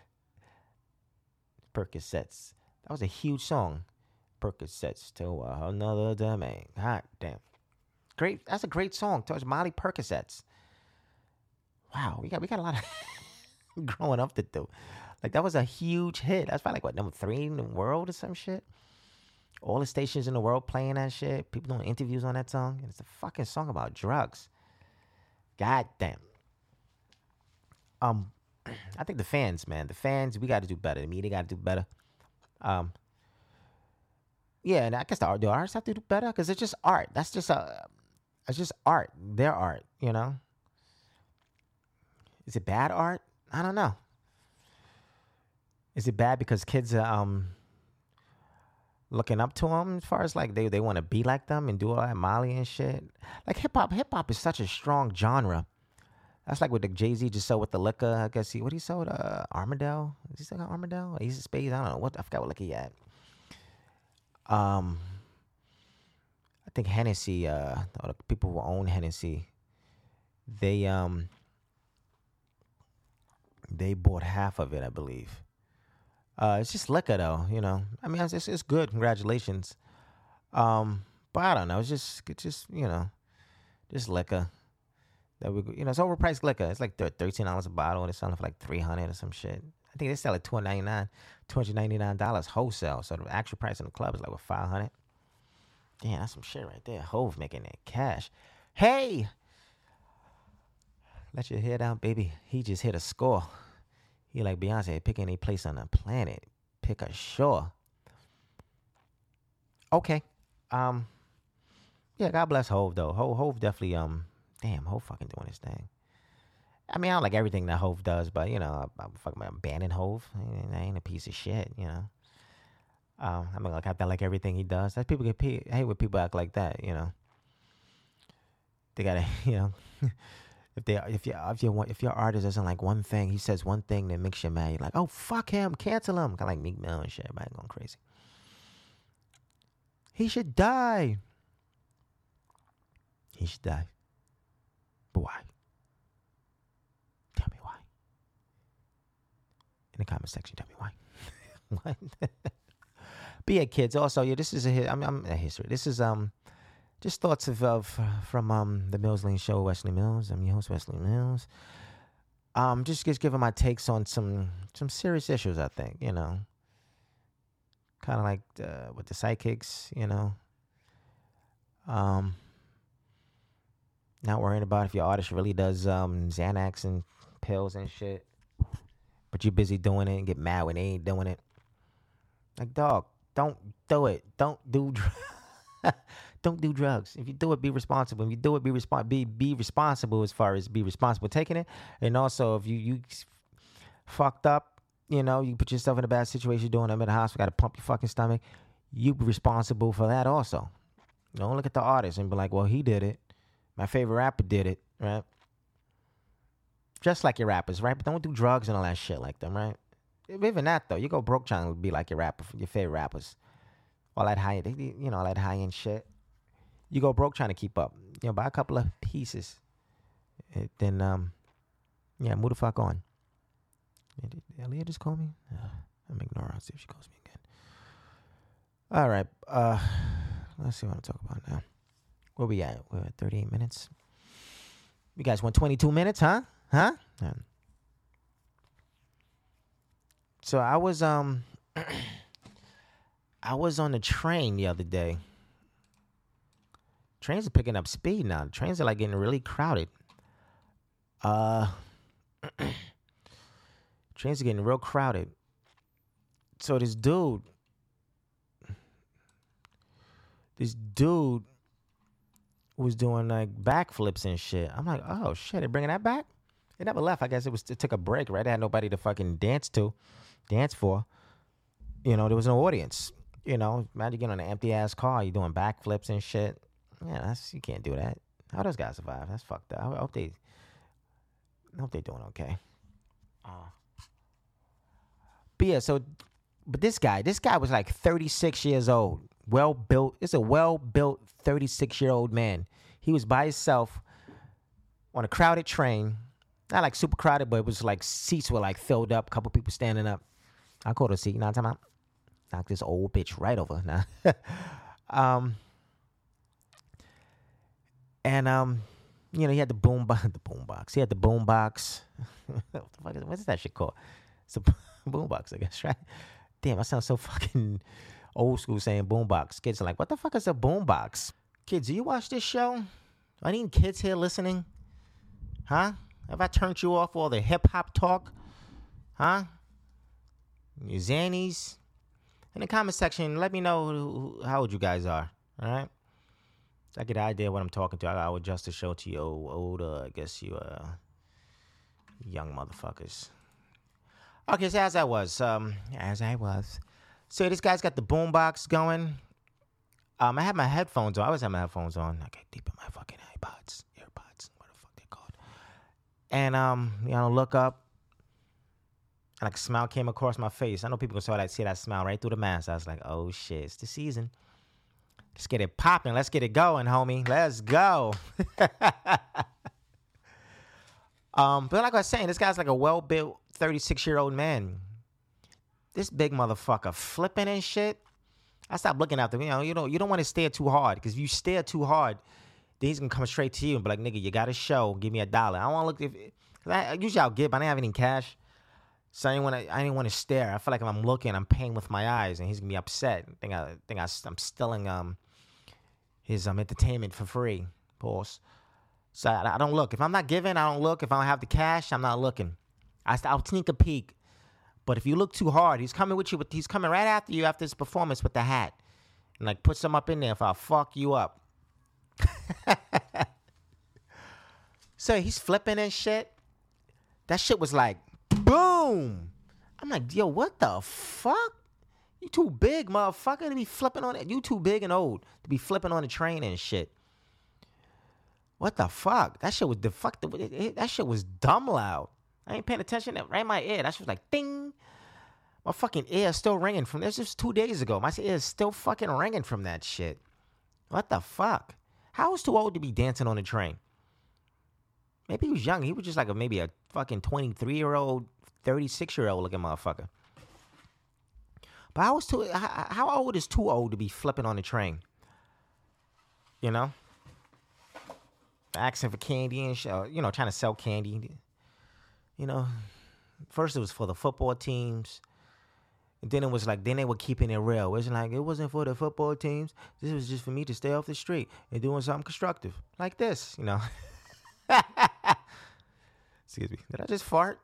Speaker 1: Percocets. That was a huge song. Percocets to another domain. Hot damn. Great. That's a great song. Touch Molly Percocets. Wow, we got a lot of growing up to do. Like that was a huge hit. That's probably like what, number 3 in the world or some shit. All the stations in the world playing that shit. People doing interviews on that song. And it's a fucking song about drugs. God damn. I think the fans, man, we got to do better. The media got to do better. Yeah, and I guess the artists have to do better because it's just art. It's just art. Their art, you know. Is it bad art? I don't know. Is it bad because kids are looking up to them as far as like they want to be like them and do all that Molly and shit? Like hip hop is such a strong genre. That's like what the Jay-Z just sold with the liquor. I guess what he sold? Armadale? Is he still got Armadale? Ace of Spades? I don't know. I forgot what liquor he had. I think Hennessy, or the people who own Hennessy, they bought half of it, I believe. It's just liquor though, you know. I mean, it's good. Congratulations. But I don't know. It's just you know, just liquor. It's overpriced liquor. It's like $13 a bottle, and it's selling for like $300 or some shit. I think they sell at $299 wholesale. So the actual price in the club is like $500. Damn, that's some shit right there. Hove making that cash. Hey, let your hair down, baby. He just hit a score. He like Beyonce, pick any place on the planet, pick a shore. Okay, yeah, God bless Hove though. Hove definitely damn, Hove fucking doing his thing. I mean, I don't like everything that Hove does, but, you know, I'm fucking banning Hove. I ain't a piece of shit, you know. I mean, like, I like everything he does. That's people hate when people act like that, you know. They gotta, you know, if your artist doesn't like one thing, he says one thing that makes you mad. You're like, oh, fuck him, cancel him. Kind of like Meek Mill and shit. Everybody going crazy. He should die. He should die. But why? Tell me why. In the comment section, tell me why. What? But yeah, kids. Also, yeah, this is I'm a history. This is just thoughts from the Mills Lane Show, Wesley Mills. I'm your host, Wesley Mills. Just giving my takes on some serious issues. I think, you know, kind of like with the psychics, you know. Not worrying about if your artist really does Xanax and pills and shit, but you're busy doing it and get mad when they ain't doing it. Like, dog, don't do it. Don't do don't do drugs. If you do it, be responsible. If you do it, be responsible as far as be responsible taking it. And also, if you fucked up, you know, you put yourself in a bad situation doing them in the hospital, got to pump your fucking stomach, you be responsible for that also. Don't look at the artist and be like, well, he did it. My favorite rapper did it, right? Just like your rappers, right? But don't do drugs and all that shit like them, right? Even that, though. You go broke trying to be like your favorite rappers. All that all that high-end shit. You go broke trying to keep up. You know, buy a couple of pieces. Then, move the fuck on. Did Aaliyah just call me? I'm ignoring her. I'll see if she calls me again. All right. Let's see what I'm talking about now. Where we at? We're at 38 minutes. You guys want 22 minutes, huh? So I was I was on the train the other day. Trains are picking up speed now. Trains are like getting really crowded. Trains are getting real crowded. So this dude was doing like backflips and shit. I'm like, oh shit, they're bringing that back? It never left. I guess it took a break, right? They had nobody to fucking dance for. You know, there was no audience. You know, imagine getting on an empty ass car, you doing backflips and shit. Yeah, you can't do that. How those guys survive? That's fucked up. I hope they're doing okay. But yeah, but this guy was like 36 years old. Well built. It's a well built 36-year-old man. He was by himself on a crowded train. Not like super crowded, but it was like seats were like filled up. A couple people standing up. I caught a seat. You know what I'm talking about? Knock this old bitch right over. Nah. And he had the boom box. He had the boom box. What's that shit called? It's a boom box, I guess, right? Damn, I sound so fucking old school saying boom box. Kids are like, what the fuck is a boom box? Kids, do you watch this show? Are any kids here listening? Huh? Have I turned you off all the hip hop talk? Huh? Your Xannies? In the comment section, let me know how old you guys are. All right? So I get an idea what I'm talking to. I'll adjust the show to you older, I guess you young motherfuckers. Okay, so as I was. So this guy's got the boombox going. I had my headphones on. I always have my headphones on. I get deep in my fucking earpods, what the fuck they're called. And look up, and like a smile came across my face. I know people can see that smile right through the mask. I was like, oh shit, it's the season. Let's get it popping. Let's get it going, homie. Let's go. But like I was saying, this guy's like a well-built 36-year-old man. This big motherfucker flipping and shit. I stopped looking at them. You don't want to stare too hard, because if you stare too hard, then he's gonna come straight to you and be like, "Nigga, you got a show. Give me $1." I don't want to look. Usually I'll give, but I didn't have any cash, so I didn't want to stare. I feel like if I'm looking, I'm paying with my eyes, and he's gonna be upset. I'm stealing his entertainment for free. Pause. So I don't look. If I'm not giving, I don't look. If I don't have the cash, I'm not looking. I'll sneak a peek. But if you look too hard, he's coming right after you after his performance with the hat. And like put some up in there if I'll fuck you up. So he's flipping and shit. That shit was like, boom. I'm like, yo, what the fuck? You too big, motherfucker, to be flipping on it. You too big and old to be flipping on the train and shit. What the fuck? That shit was that shit was dumb loud. I ain't paying attention. Right in my ear. That shit was like, ding. My fucking ear is still ringing from this. Just 2 days ago. My ear is still fucking ringing from that shit. What the fuck? How was too old to be dancing on the train? Maybe he was young. He was just like maybe a fucking 23-year-old, 36-year-old looking motherfucker. But how old is too old to be flipping on the train? You know? Asking for candy and shit. Trying to sell candy. First it was for the football teams. And then it was like, then they were keeping it real. It wasn't like, it wasn't for the football teams. This was just for me to stay off the street and doing something constructive. Like this, Excuse me. Did I just fart?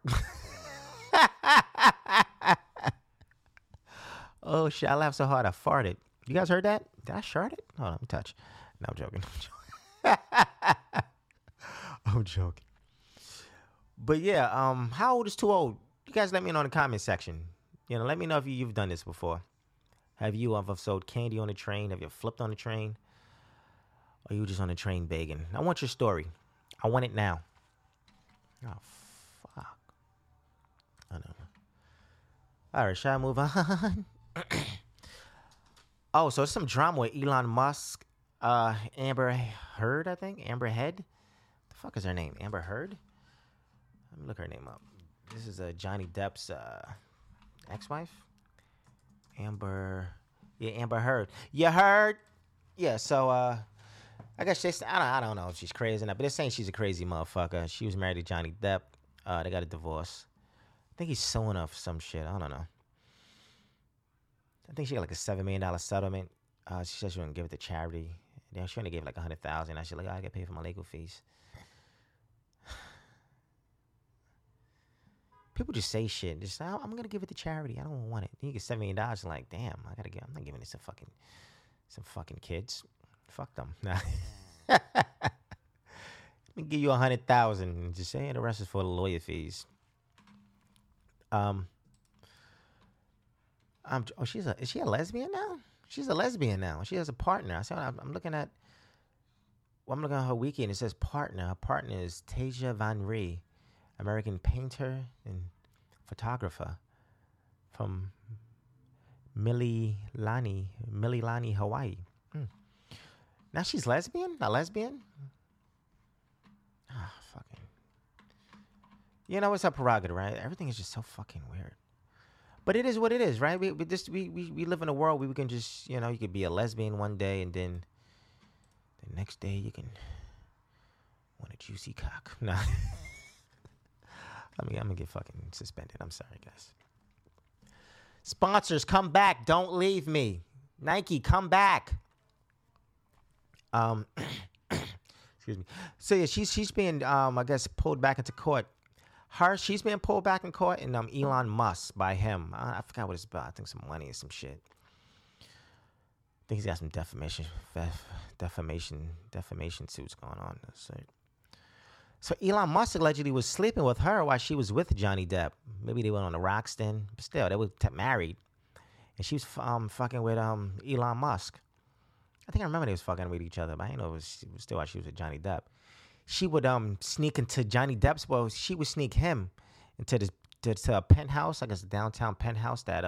Speaker 1: Oh, shit. I laughed so hard I farted. You guys heard that? Did I shart it? Hold on, let me touch. No, I'm joking. I'm joking. But yeah, how old is too old? You guys let me know in the comment section. Let me know if you've done this before. Have you ever sold candy on the train? Have you flipped on the train? Or you just on the train begging? I want your story. I want it now. Oh, fuck. I know. All right, shall I move on? Oh, so there's some drama with Elon Musk, Amber Heard, I think. Amber Head? The fuck is her name? Amber Heard? Let me look her name up. This is Johnny Depp's ex-wife. Amber Heard. You heard? Yeah, so I guess I don't know if she's crazy or not, but they're saying she's a crazy motherfucker. She was married to Johnny Depp. They got a divorce. I think he's suing her for some shit. I don't know. I think she got like a $7 million settlement. She said she wouldn't give it to charity. She only gave like $100,000. I said, like, I get paid for my legal fees. People just say shit. Just, I'm gonna give it to charity. I don't want it. Then you get $7 million. And like, damn, I'm not giving this to some fucking kids. Fuck them. Nah. Let me give you $100,000 and just say the rest is for the lawyer fees. Is she a lesbian now? She's a lesbian now. She has a partner. I'm looking at her wiki and it says partner. Her partner is Tasia Van Ree, American painter and photographer from Mililani, Hawaii. Now she's lesbian? A lesbian? Fucking. You know, it's a prerogative, right? Everything is just so fucking weird. But it is what it is, right? We live in a world where we can just, you know, you could be a lesbian one day and then the next day you can want a juicy cock. No. I'm gonna get fucking suspended. I'm sorry, guys. Sponsors, come back. Don't leave me. Nike, come back. Excuse me. So yeah, she's being I guess pulled back into court. She's being pulled back in court, and Elon Musk by him. I forgot what it's about. I think some money or some shit. I think he's got some defamation suits going on. So Elon Musk allegedly was sleeping with her while she was with Johnny Depp. Maybe they went on a rocks then, but still, they were married, and she was fucking with Elon Musk. I think I remember they was fucking with each other, but I didn't know it was still while she was with Johnny Depp. She would sneak into Johnny Depp's. Well, she would sneak him into to a penthouse, I guess a downtown penthouse that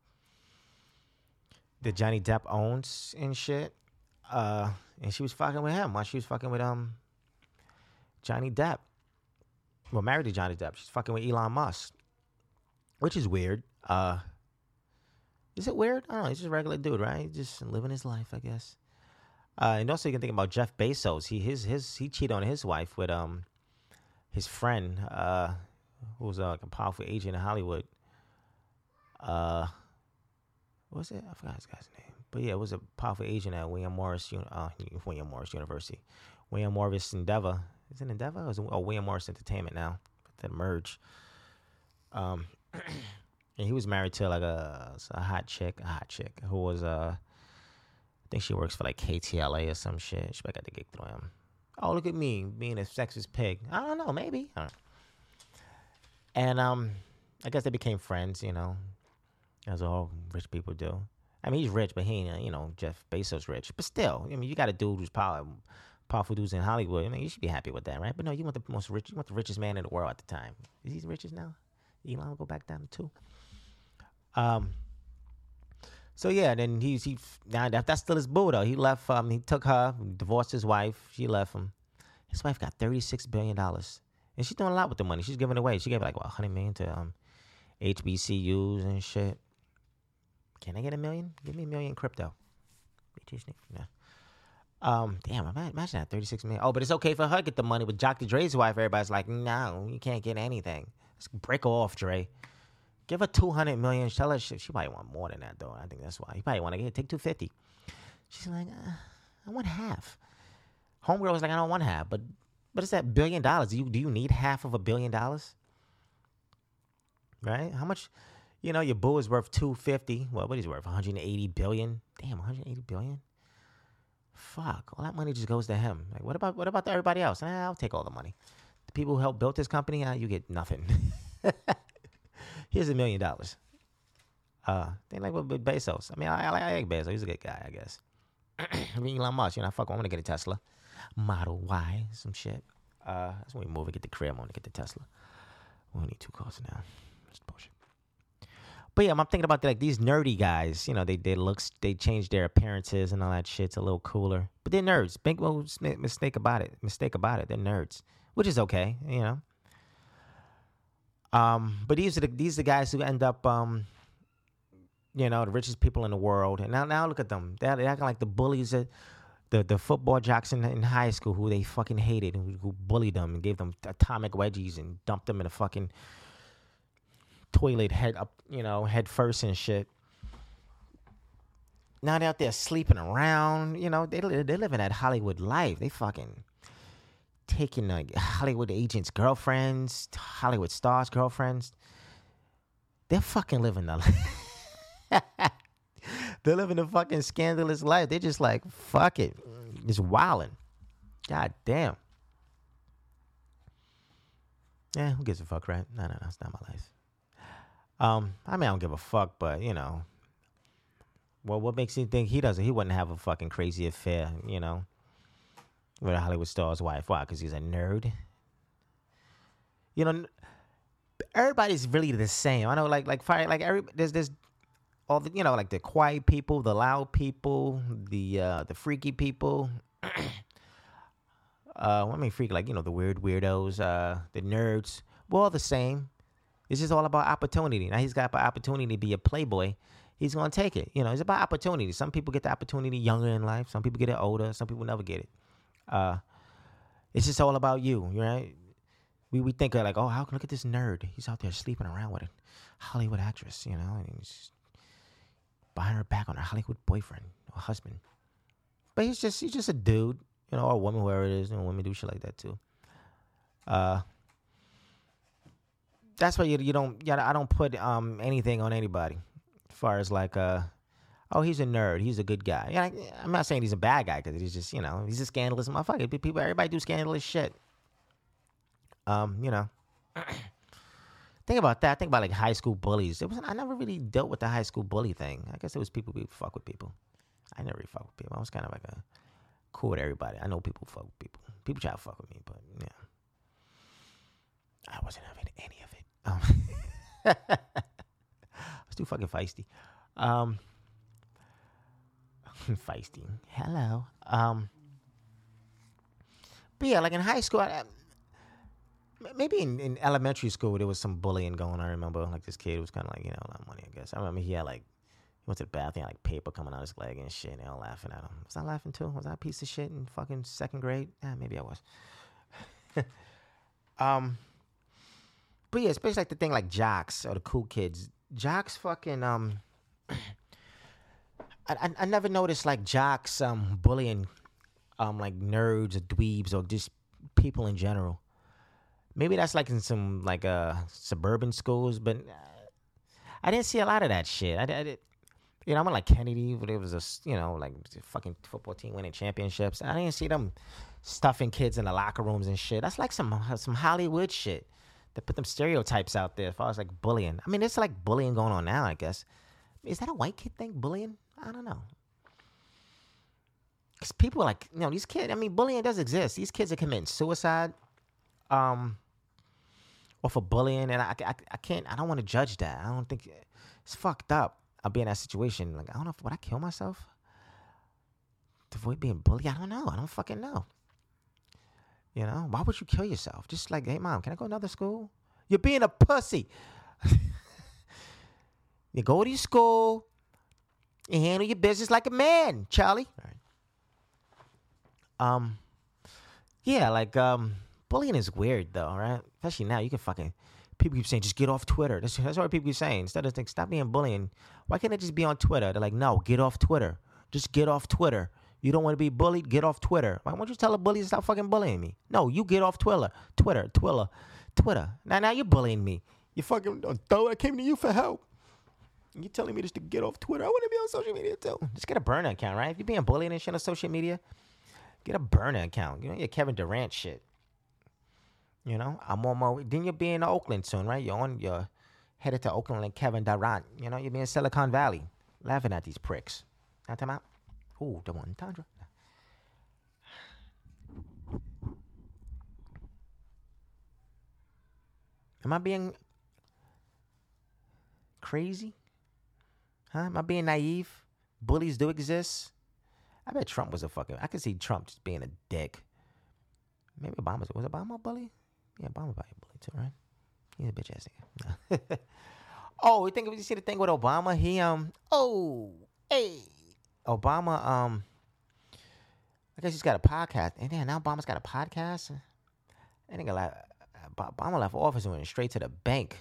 Speaker 1: Johnny Depp owns and shit. And she was fucking with him while she was fucking with Johnny Depp. Well, married to Johnny Depp. She's fucking with Elon Musk, which is weird. Is it weird? I don't know. He's just a regular dude, right? Just living his life, I guess. And also, you can think about Jeff Bezos. He cheated on his wife with his friend, who was like a powerful agent in Hollywood. What was it? I forgot this guy's name. But yeah, it was a powerful agent at William Morris University. William Morris Endeavor. Is it Endeavor? Or is it, William Morris Entertainment now. That merge. And he was married to like a hot chick who was I think she works for like KTLA or some shit. She got the gig through him. Oh, look at me being a sexist pig. I don't know, maybe. And I guess they became friends, you know, as all rich people do. I mean, he's rich, but he ain't, you know, Jeff Bezos rich. But still, I mean, you got a dude who's powerful dudes in Hollywood. I mean, you should be happy with that, right? But no, you want the richest man in the world at the time. Is he the richest now? Elon will go back down to 2. So yeah, then he now that's still his boo though. He left. He took her, divorced his wife. She left him. His wife got $36 billion, and she's doing a lot with the money. She's giving away. She gave like $100 million to HBCUs and shit. Can I get $1 million? Give me $1 million in crypto. Damn, imagine that $36 million. Oh, but it's okay for her to get the money. With Dr. Dre's wife, everybody's like, no, you can't get anything. Let's break her off, Dre. Give her $200 million. Tell her she probably want more than that though. I think that's why. You probably want to take $250. She's like, I want half. Homegirl was like, I don't want half, but it's that $1 billion. Do you need half of $1 billion? Right? How much? You know, your boo is worth $250. Well, what is he worth? $180 billion. Damn, $180 billion. Fuck, all that money just goes to him. Like, what about everybody else? I'll take all the money. The people who helped build this company, you get nothing. Here's $1 million. They like with Bezos. I mean, I like Bezos. He's a good guy, I guess. I mean, Elon Musk, you know, fuck, I'm gonna get a Tesla Model Y, some shit. That's when we move and get the crib. I'm gonna get the Tesla. We only need 2 cars now. That's bullshit. But yeah, I'm thinking about like these nerdy guys. You know, they change their appearances and all that shit. It's a little cooler, but they're nerds. Big mistake about it. They're nerds, which is okay. You know. But these are the guys who end up, you know, the richest people in the world. And now look at them. They're acting like the bullies at the football jocks in high school who they fucking hated and who bullied them and gave them atomic wedgies and dumped them in a fucking toilet head first and shit. Now they're out there sleeping around. You know, they're living that Hollywood life. They fucking taking like Hollywood agents' girlfriends, Hollywood stars' girlfriends. They're fucking living the life. They're living a fucking scandalous life. They're just like, fuck it. Just wilding. God damn. Yeah, who gives a fuck, right? No, it's not my life. I mean, I don't give a fuck, but, you know. Well, what makes you think he wouldn't have a fucking crazy affair, you know, with a Hollywood star's wife? Why? Because he's a nerd? You know, everybody's really the same. I know, there's all the, you know, like the quiet people, the loud people, the freaky people. I mean, freak, like, you know, the weird weirdos, the nerds. We're all the same. It's just all about opportunity. Now he's got the opportunity to be a playboy. He's gonna take it. It's about opportunity. Some people get the opportunity younger in life. Some people get it older. Some people never get it. It's just all about you, right? We think of like, oh, how can look at this nerd? He's out there sleeping around with a Hollywood actress, and he's behind her back on her Hollywood boyfriend or husband. But he's just a dude, or a woman, whoever it is. Women do shit like that too. That's why you don't. I don't put anything on anybody, as far as like oh, he's a nerd. He's a good guy. I'm not saying he's a bad guy because he's just he's a scandalous motherfucker. People, everybody do scandalous shit. Think about that. Think about like high school bullies. I never really dealt with the high school bully thing. I guess it was people who fuck with people. I never really fuck with people. I was kind of like cool with everybody. I know people fuck with people. People try to fuck with me, but yeah, I wasn't having any of it. I was too fucking feisty. Feisty. Hello. But yeah, like in high school, maybe in elementary school there was some bullying going on. I remember like this kid was kind of like a lot of money. I guess I remember he went to the bathroom, had like paper coming out his leg and shit. And they all laughing at him. Was I laughing too? Was I a piece of shit in fucking second grade? Maybe I was. But yeah, especially like the thing like jocks or the cool kids. Jocks fucking I never noticed like jocks bullying like nerds or dweebs or just people in general. Maybe that's like in some like suburban schools, but I didn't see a lot of that shit. I went like Kennedy, but it was like a fucking football team winning championships. I didn't see them stuffing kids in the locker rooms and shit. That's like some Hollywood shit. They put them stereotypes out there as far as like bullying. I mean, there's like bullying going on now, I guess. Is that a white kid thing, bullying? I don't know. Because people are like, these kids, I mean, bullying does exist. These kids are committing suicide or for bullying. And I can't, I don't want to judge that. I don't think, it's fucked up. I'll be in that situation. Like, I don't know, would I kill myself to avoid being bullied? I don't know. I don't fucking know. Why would you kill yourself? Just like, hey, mom, can I go to another school? You're being a pussy. You go to your school and handle your business like a man, Charlie. All right. Yeah, like, bullying is weird, though, right? Especially now, you can fucking, people keep saying, just get off Twitter. That's what people keep saying. Instead of think, stop being bullying. Why can't it just be on Twitter? They're like, no, get off Twitter. Just get off Twitter. You don't want to be bullied? Get off Twitter. Why won't you tell a bully to stop fucking bullying me? No, you get off Twitter. Now you're bullying me. You fucking, I came to you for help. You're telling me just to get off Twitter. I want to be on social media too. Just get a burner account, right? If you're being bullied and shit on social media, get a burner account. Your Kevin Durant shit. I'm on my way. Then you'll be in Oakland soon, right? You're headed to Oakland like Kevin Durant. You'll be in Silicon Valley laughing at these pricks. Not time out. Ooh, the one Tundra. Am I being crazy? Huh? Am I being naive? Bullies do exist. I bet Trump was I could see Trump just being a dick. Maybe was Obama a bully? Yeah, Obama probably a bully too, right? He's a bitch ass nigga. Oh, you see the thing with Obama? He Obama I guess he's got a podcast. And then now Obama's got a podcast. I think Obama left office and went straight to the bank.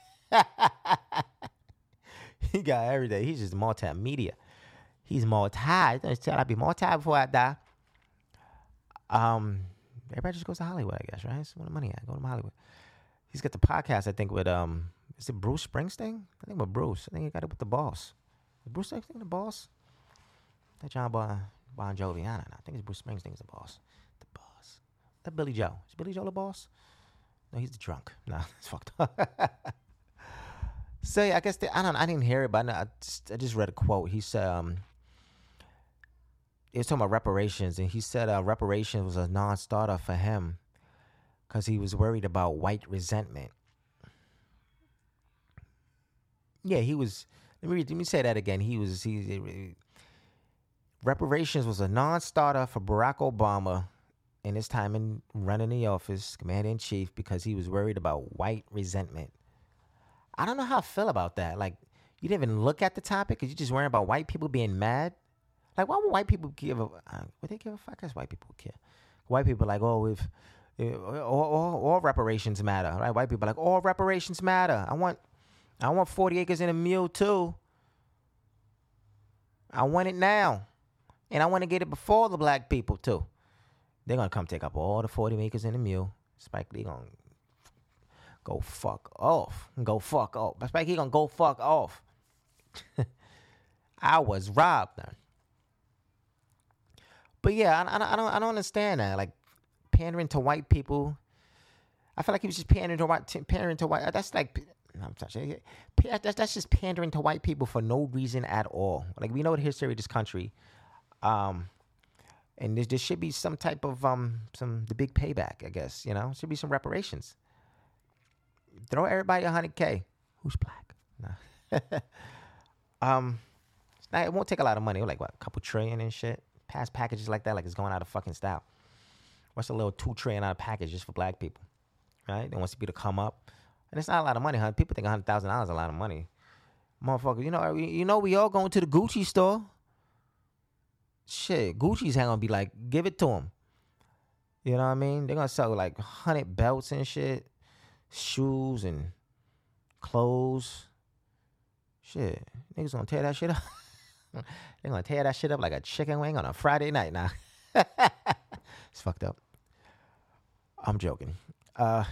Speaker 1: He got everything. He's just multimedia. He's multi. I'll be multi before I die. Everybody just goes to Hollywood, I guess, right? That's where the money at. Go to Hollywood. He's got the podcast, I think, with is it Bruce Springsteen? I think with Bruce. I think he got it with the Boss. Is Bruce Springsteen the Boss? That John Bon Jovi. I don't know. I think it's Bruce Springsteen's the Boss. The Boss. That Billy Joe. Is Billy Joe the Boss? No, he's the drunk. No, it's fucked up. So yeah, I guess I didn't hear it, but I just read a quote. He said he was talking about reparations, and he said reparations was a non-starter for him because he was worried about white resentment. Yeah, he was. Let me say that again. Reparations was a non-starter for Barack Obama in his time in running the office, commander in chief, because he was worried about white resentment. I don't know how I feel about that. Like, you didn't even look at the topic because you're just worrying about white people being mad. Like, why would white people give a? Would they give a fuck? I guess white people would care. White people are like, oh, if all reparations matter, right? White people are like, all reparations matter. I want 40 acres and a mule too. I want it now, and I want to get it before the black people too. They're gonna come take up all the 40 acres and a mule. Spike Lee gonna go fuck off. Go fuck off. Spike Lee gonna go fuck off. I was robbed. But yeah, I don't understand that. Like, pandering to white people. I feel like he was just pandering to white. That's like, I'm sorry, that's just pandering to white people for no reason at all. Like, we know the history of this country, and there should be some type of the big payback. I guess, you know, should be some reparations. Throw everybody $100K. Who's black? Nah. It won't take a lot of money. Like, what, a couple trillion and shit. Pass packages like that, like it's going out of fucking style. What's a little $2 trillion package just for black people, right? They want people to come up, and it's not a lot of money, huh? People think $100,000 is a lot of money, motherfucker. You know, we all going to the Gucci store. Shit, Gucci's gonna be like, give it to them. You know what I mean? They're gonna sell like 100 belts and shit, shoes and clothes. Shit, niggas gonna tear that shit up. They're gonna tear that shit up like a chicken wing on a Friday night now. It's fucked up. I'm joking. But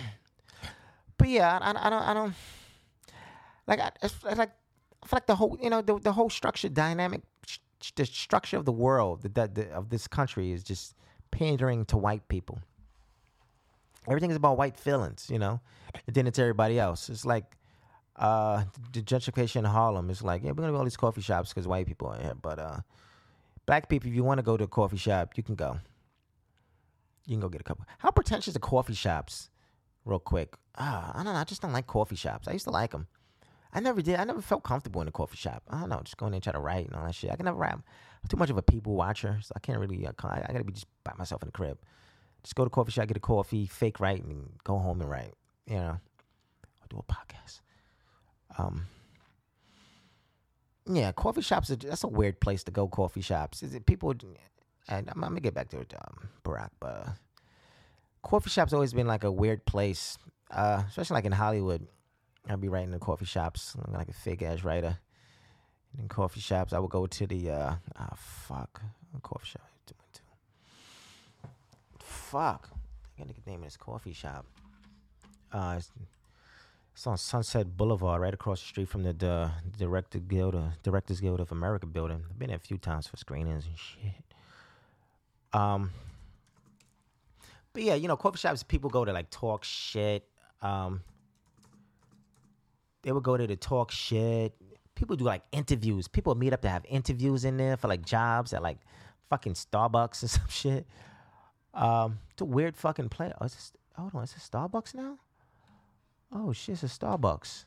Speaker 1: yeah, I don't like. I feel like the whole, you know, the whole structure, dynamic, the structure of the world, of this country is just pandering to white people. Everything is about white feelings, you know, and then it's everybody else. It's like the gentrification in Harlem. It's like, yeah, we're gonna go to all these coffee shops because white people are here, but black people, if you want to go to a coffee shop, you can go. You can go get a couple. How pretentious are coffee shops? Real quick. I don't know. I just don't like coffee shops. I used to like them. I never did. I never felt comfortable in a coffee shop. I don't know. Just going in and try to write and all that shit. I can never write. I'm too much of a people watcher, so I can't really. I gotta be just by myself in the crib. Just go to the coffee shop, get a coffee, fake write, and go home and write. You know, or do a podcast. Yeah, coffee shops. That's a weird place to go. Coffee shops. Is it people? And I'm gonna get back to Barack, but coffee shops always been like a weird place, especially like in Hollywood. I'd be writing in coffee shops, I'm like a fake ass writer. In coffee shops, I would go to the coffee shop. Fuck, I gotta get the name of this coffee shop. It's on Sunset Boulevard, right across the street from the Directors Guild of America building. I've been there a few times for screenings and shit. But yeah, you know, coffee shops, people go to like talk shit. They would go there to talk shit. People do like interviews. People meet up to have interviews in there for like jobs at like fucking Starbucks and some shit. It's a weird fucking place. Hold on, is it Starbucks now? Oh shit, it's a Starbucks.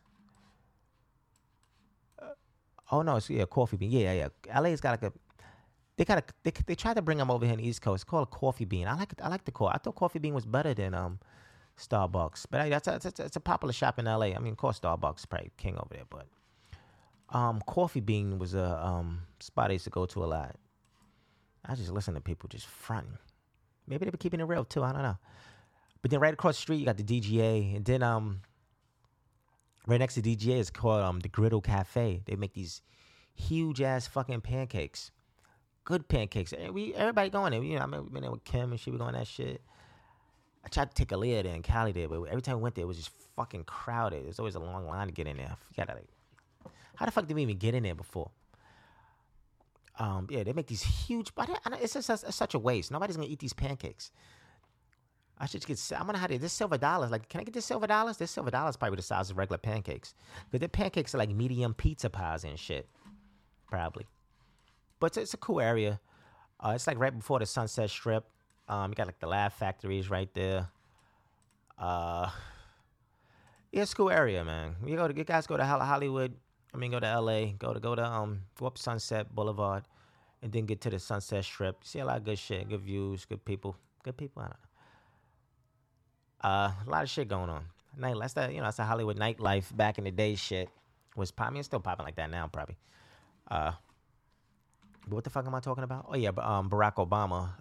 Speaker 1: Oh no, it's Coffee Bean. Yeah. LA's got like they tried to bring them over here on the East Coast. It's called a Coffee Bean. I like the coffee. I thought Coffee Bean was better than Starbucks, but that's a popular shop in LA. I mean, of course, Starbucks is probably king over there, but Coffee Bean was a spot I used to go to a lot. I just listen to people just fronting. Maybe they were keeping it real too. I don't know. But then right across the street, you got the DGA, and then right next to DGA is called the Griddle Cafe. They make these huge ass fucking pancakes, good pancakes. Everybody going there. You know, I mean, we've been there with Kim and she was going that shit. I tried to take a Leah there and Cali there, but every time we went there, it was just fucking crowded. There's always a long line to get in there. You gotta, like, how the fuck did we even get in there before? Yeah, they make these huge, but it's just such a waste. Nobody's gonna eat these pancakes. I should get. I'm gonna have this silver dollars. Like, can I get this silver dollars? This silver dollars probably the size of regular pancakes, but their pancakes are like medium pizza pies and shit, probably. But it's a cool area. It's like right before the Sunset Strip. You got like the Laugh Factories right there. Yeah, it's a cool area, man. You guys go to Hollywood. I mean, go to LA. Go up Sunset Boulevard, and then get to the Sunset Strip. You see a lot of good shit, good views, good people. Good people. I don't know. A lot of shit going on. That's the Hollywood nightlife back in the day. Shit was popping. It's still popping like that now, probably. But what the fuck am I talking about? Oh yeah, Barack Obama.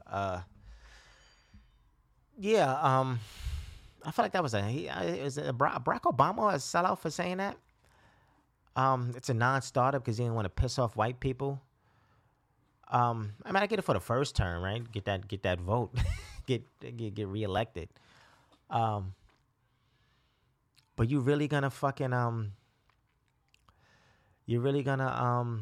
Speaker 1: Yeah. I feel like that was Barack Obama a sellout for saying that. It's a non-starter because he didn't want to piss off white people. I mean, I get it for the first term, right? Get that vote, get reelected. But you really gonna fucking you really gonna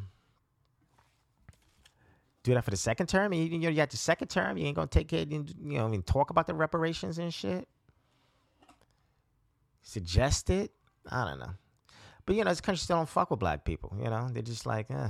Speaker 1: do that for the second term? You got the second term. You ain't gonna take it. And talk about the reparations and shit. Suggest it. I don't know. But this country still don't fuck with black people. They're just like, yeah,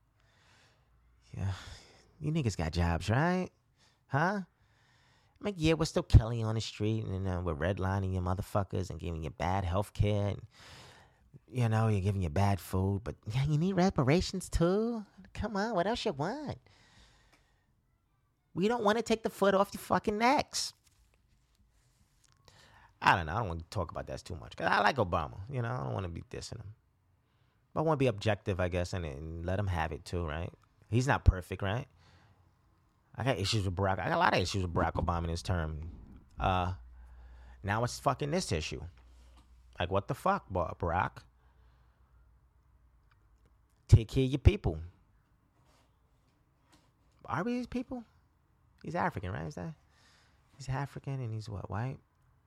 Speaker 1: you niggas got jobs, right? Huh? I'm like, yeah, we're still killing you on the street, and we're redlining you motherfuckers and giving you bad health care, and you're giving you bad food, but you need reparations too. Come on, what else you want? We don't want to take the foot off your fucking necks. I don't know. I don't want to talk about that too much because I like Obama. I don't want to be dissing him. But I want to be objective, I guess, and let him have it too, right? He's not perfect, right? I got issues with Barack. I got a lot of issues with Barack Obama in his term. Now it's fucking this issue. Like, what the fuck, Barack? Take care of your people. Are we his people? He's African, right? He's African and he's what, white?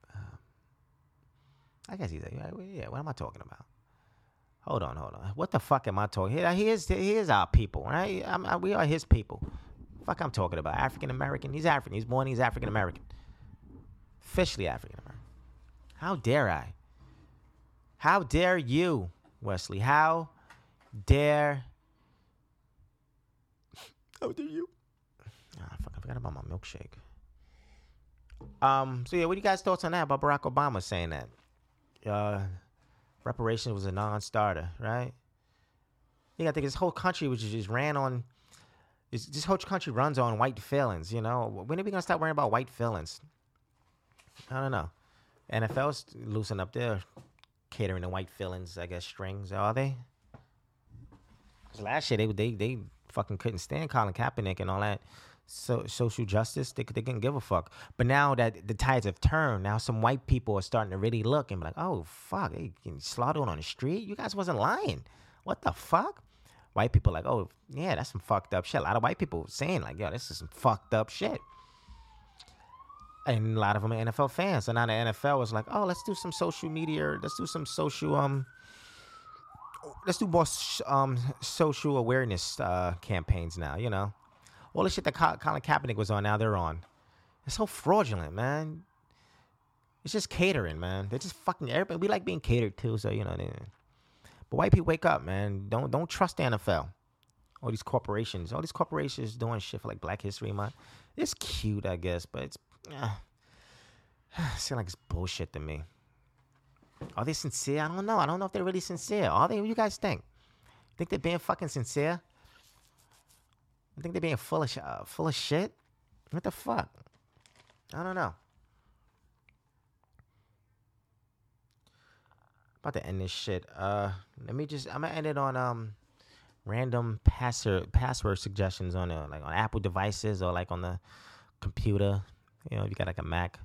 Speaker 1: I guess he's yeah. What am I talking about? Hold on. What the fuck am I talking? He is our people, right? We are his people. Fuck, I'm talking about African American. He's African. He's born. He's African American. Officially African American. How dare I? How dare you, Wesley? How dare? How dare you? Fuck, I forgot about my milkshake. So yeah, what do you guys' thoughts on that about Barack Obama saying that? Reparations was a non-starter, right? I think this whole country was just ran on. This whole country runs on white feelings. When are we gonna stop worrying about white feelings? I don't know. NFL's loosen up their catering to white feelings. I guess strings, are they? Because last year they fucking couldn't stand Colin Kaepernick and all that. So social justice, they couldn't give a fuck. But now that the tides have turned, now some white people are starting to really look and be like, oh, fuck, they getting slaughtered on the street? You guys wasn't lying. What the fuck? White people are like, oh, yeah, that's some fucked up shit. A lot of white people saying like, yo, this is some fucked up shit. And a lot of them are NFL fans. So now the NFL was like, oh, let's do some social media. Let's do some social, let's do more social awareness campaigns now, All the shit that Colin Kaepernick was on, now they're on. It's so fraudulent, man. It's just catering, man. They're just fucking everybody. We like being catered to, so But white people, wake up, man. Don't trust the NFL. All these corporations doing shit for like Black History Month. It's cute, I guess, but it's seems like it's bullshit to me. Are they sincere? I don't know. I don't know if they're really sincere. Are they? What do you guys think? Think they're being fucking sincere? I think they're being full of shit. What the fuck? I don't know. About to end this shit. I'm gonna end it on random password suggestions on like on Apple devices or like on the computer. If you got like a Mac,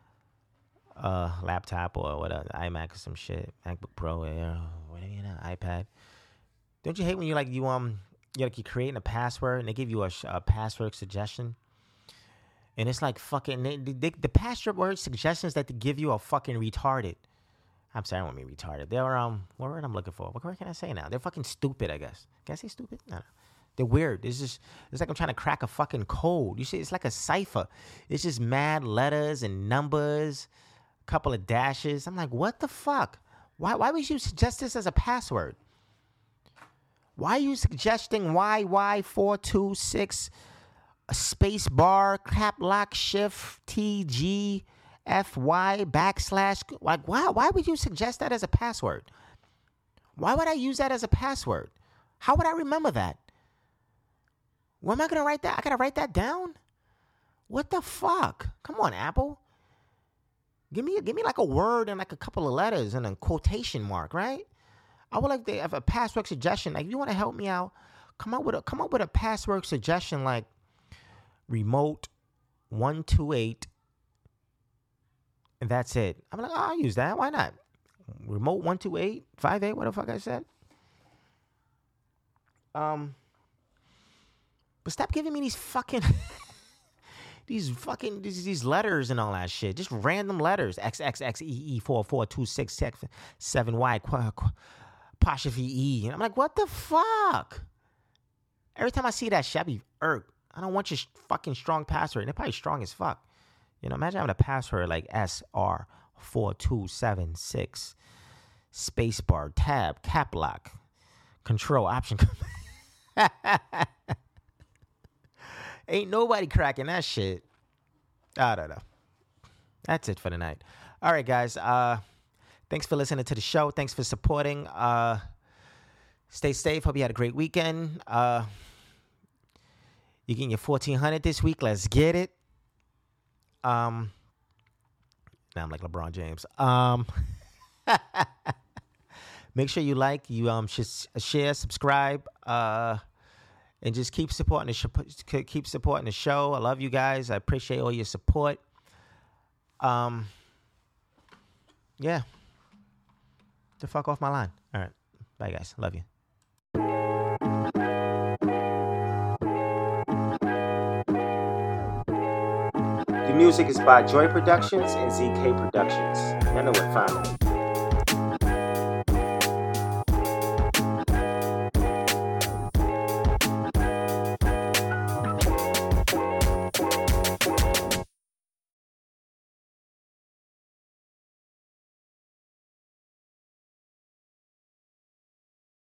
Speaker 1: laptop or whatever, iMac or some shit, MacBook Pro, or whatever, iPad. Don't you hate when you're creating a password and they give you a password suggestion, and it's like fucking the password suggestions that they give you are fucking retarded. I'm sorry, I don't want me retarded. They're what word I'm looking for? What word can I say now? They're fucking stupid, I guess. Can I say stupid? No. They're weird. It's like I'm trying to crack a fucking code. You see, it's like a cipher. It's just mad letters and numbers, a couple of dashes. I'm like, what the fuck? Why would you suggest this as a password? Why are you suggesting YY426 a space bar, cap lock shift TG FY / like why would you suggest that as a password? Why would I use that as a password? How would I remember that? Where am I gonna write that? I gotta write that down? What the fuck? Come on, Apple. Give me like a word and like a couple of letters and a quotation mark, right? I would like to have a password suggestion. Like, if you want to help me out, come up with a password suggestion like remote 128, and that's it. I'm like, I'll use that. Why not? Remote 12858. What the fuck I said? But stop giving me these fucking these letters and all that shit. Just random letters. XXXEE442667Y apostrophe E. And I'm like, what the fuck? Every time I see that shit, I be irked. I don't want your fucking strong password. And they're probably strong as fuck. You know, imagine having a password like SR4276 spacebar tab cap lock control option. Ain't nobody cracking that shit. I don't know. That's it for the night. All right, guys. Thanks for listening to the show. Thanks for supporting. Stay safe. Hope you had a great weekend. You're getting your 1,400 this week. Let's get it. Now I'm like LeBron James. Make sure you like, you share, subscribe, and just keep supporting the show. I love you guys. I appreciate all your support. Yeah. The fuck off my line. All right. Bye, guys. Love you. The music is by Joy Productions and ZK Productions. Y'all know where to find them.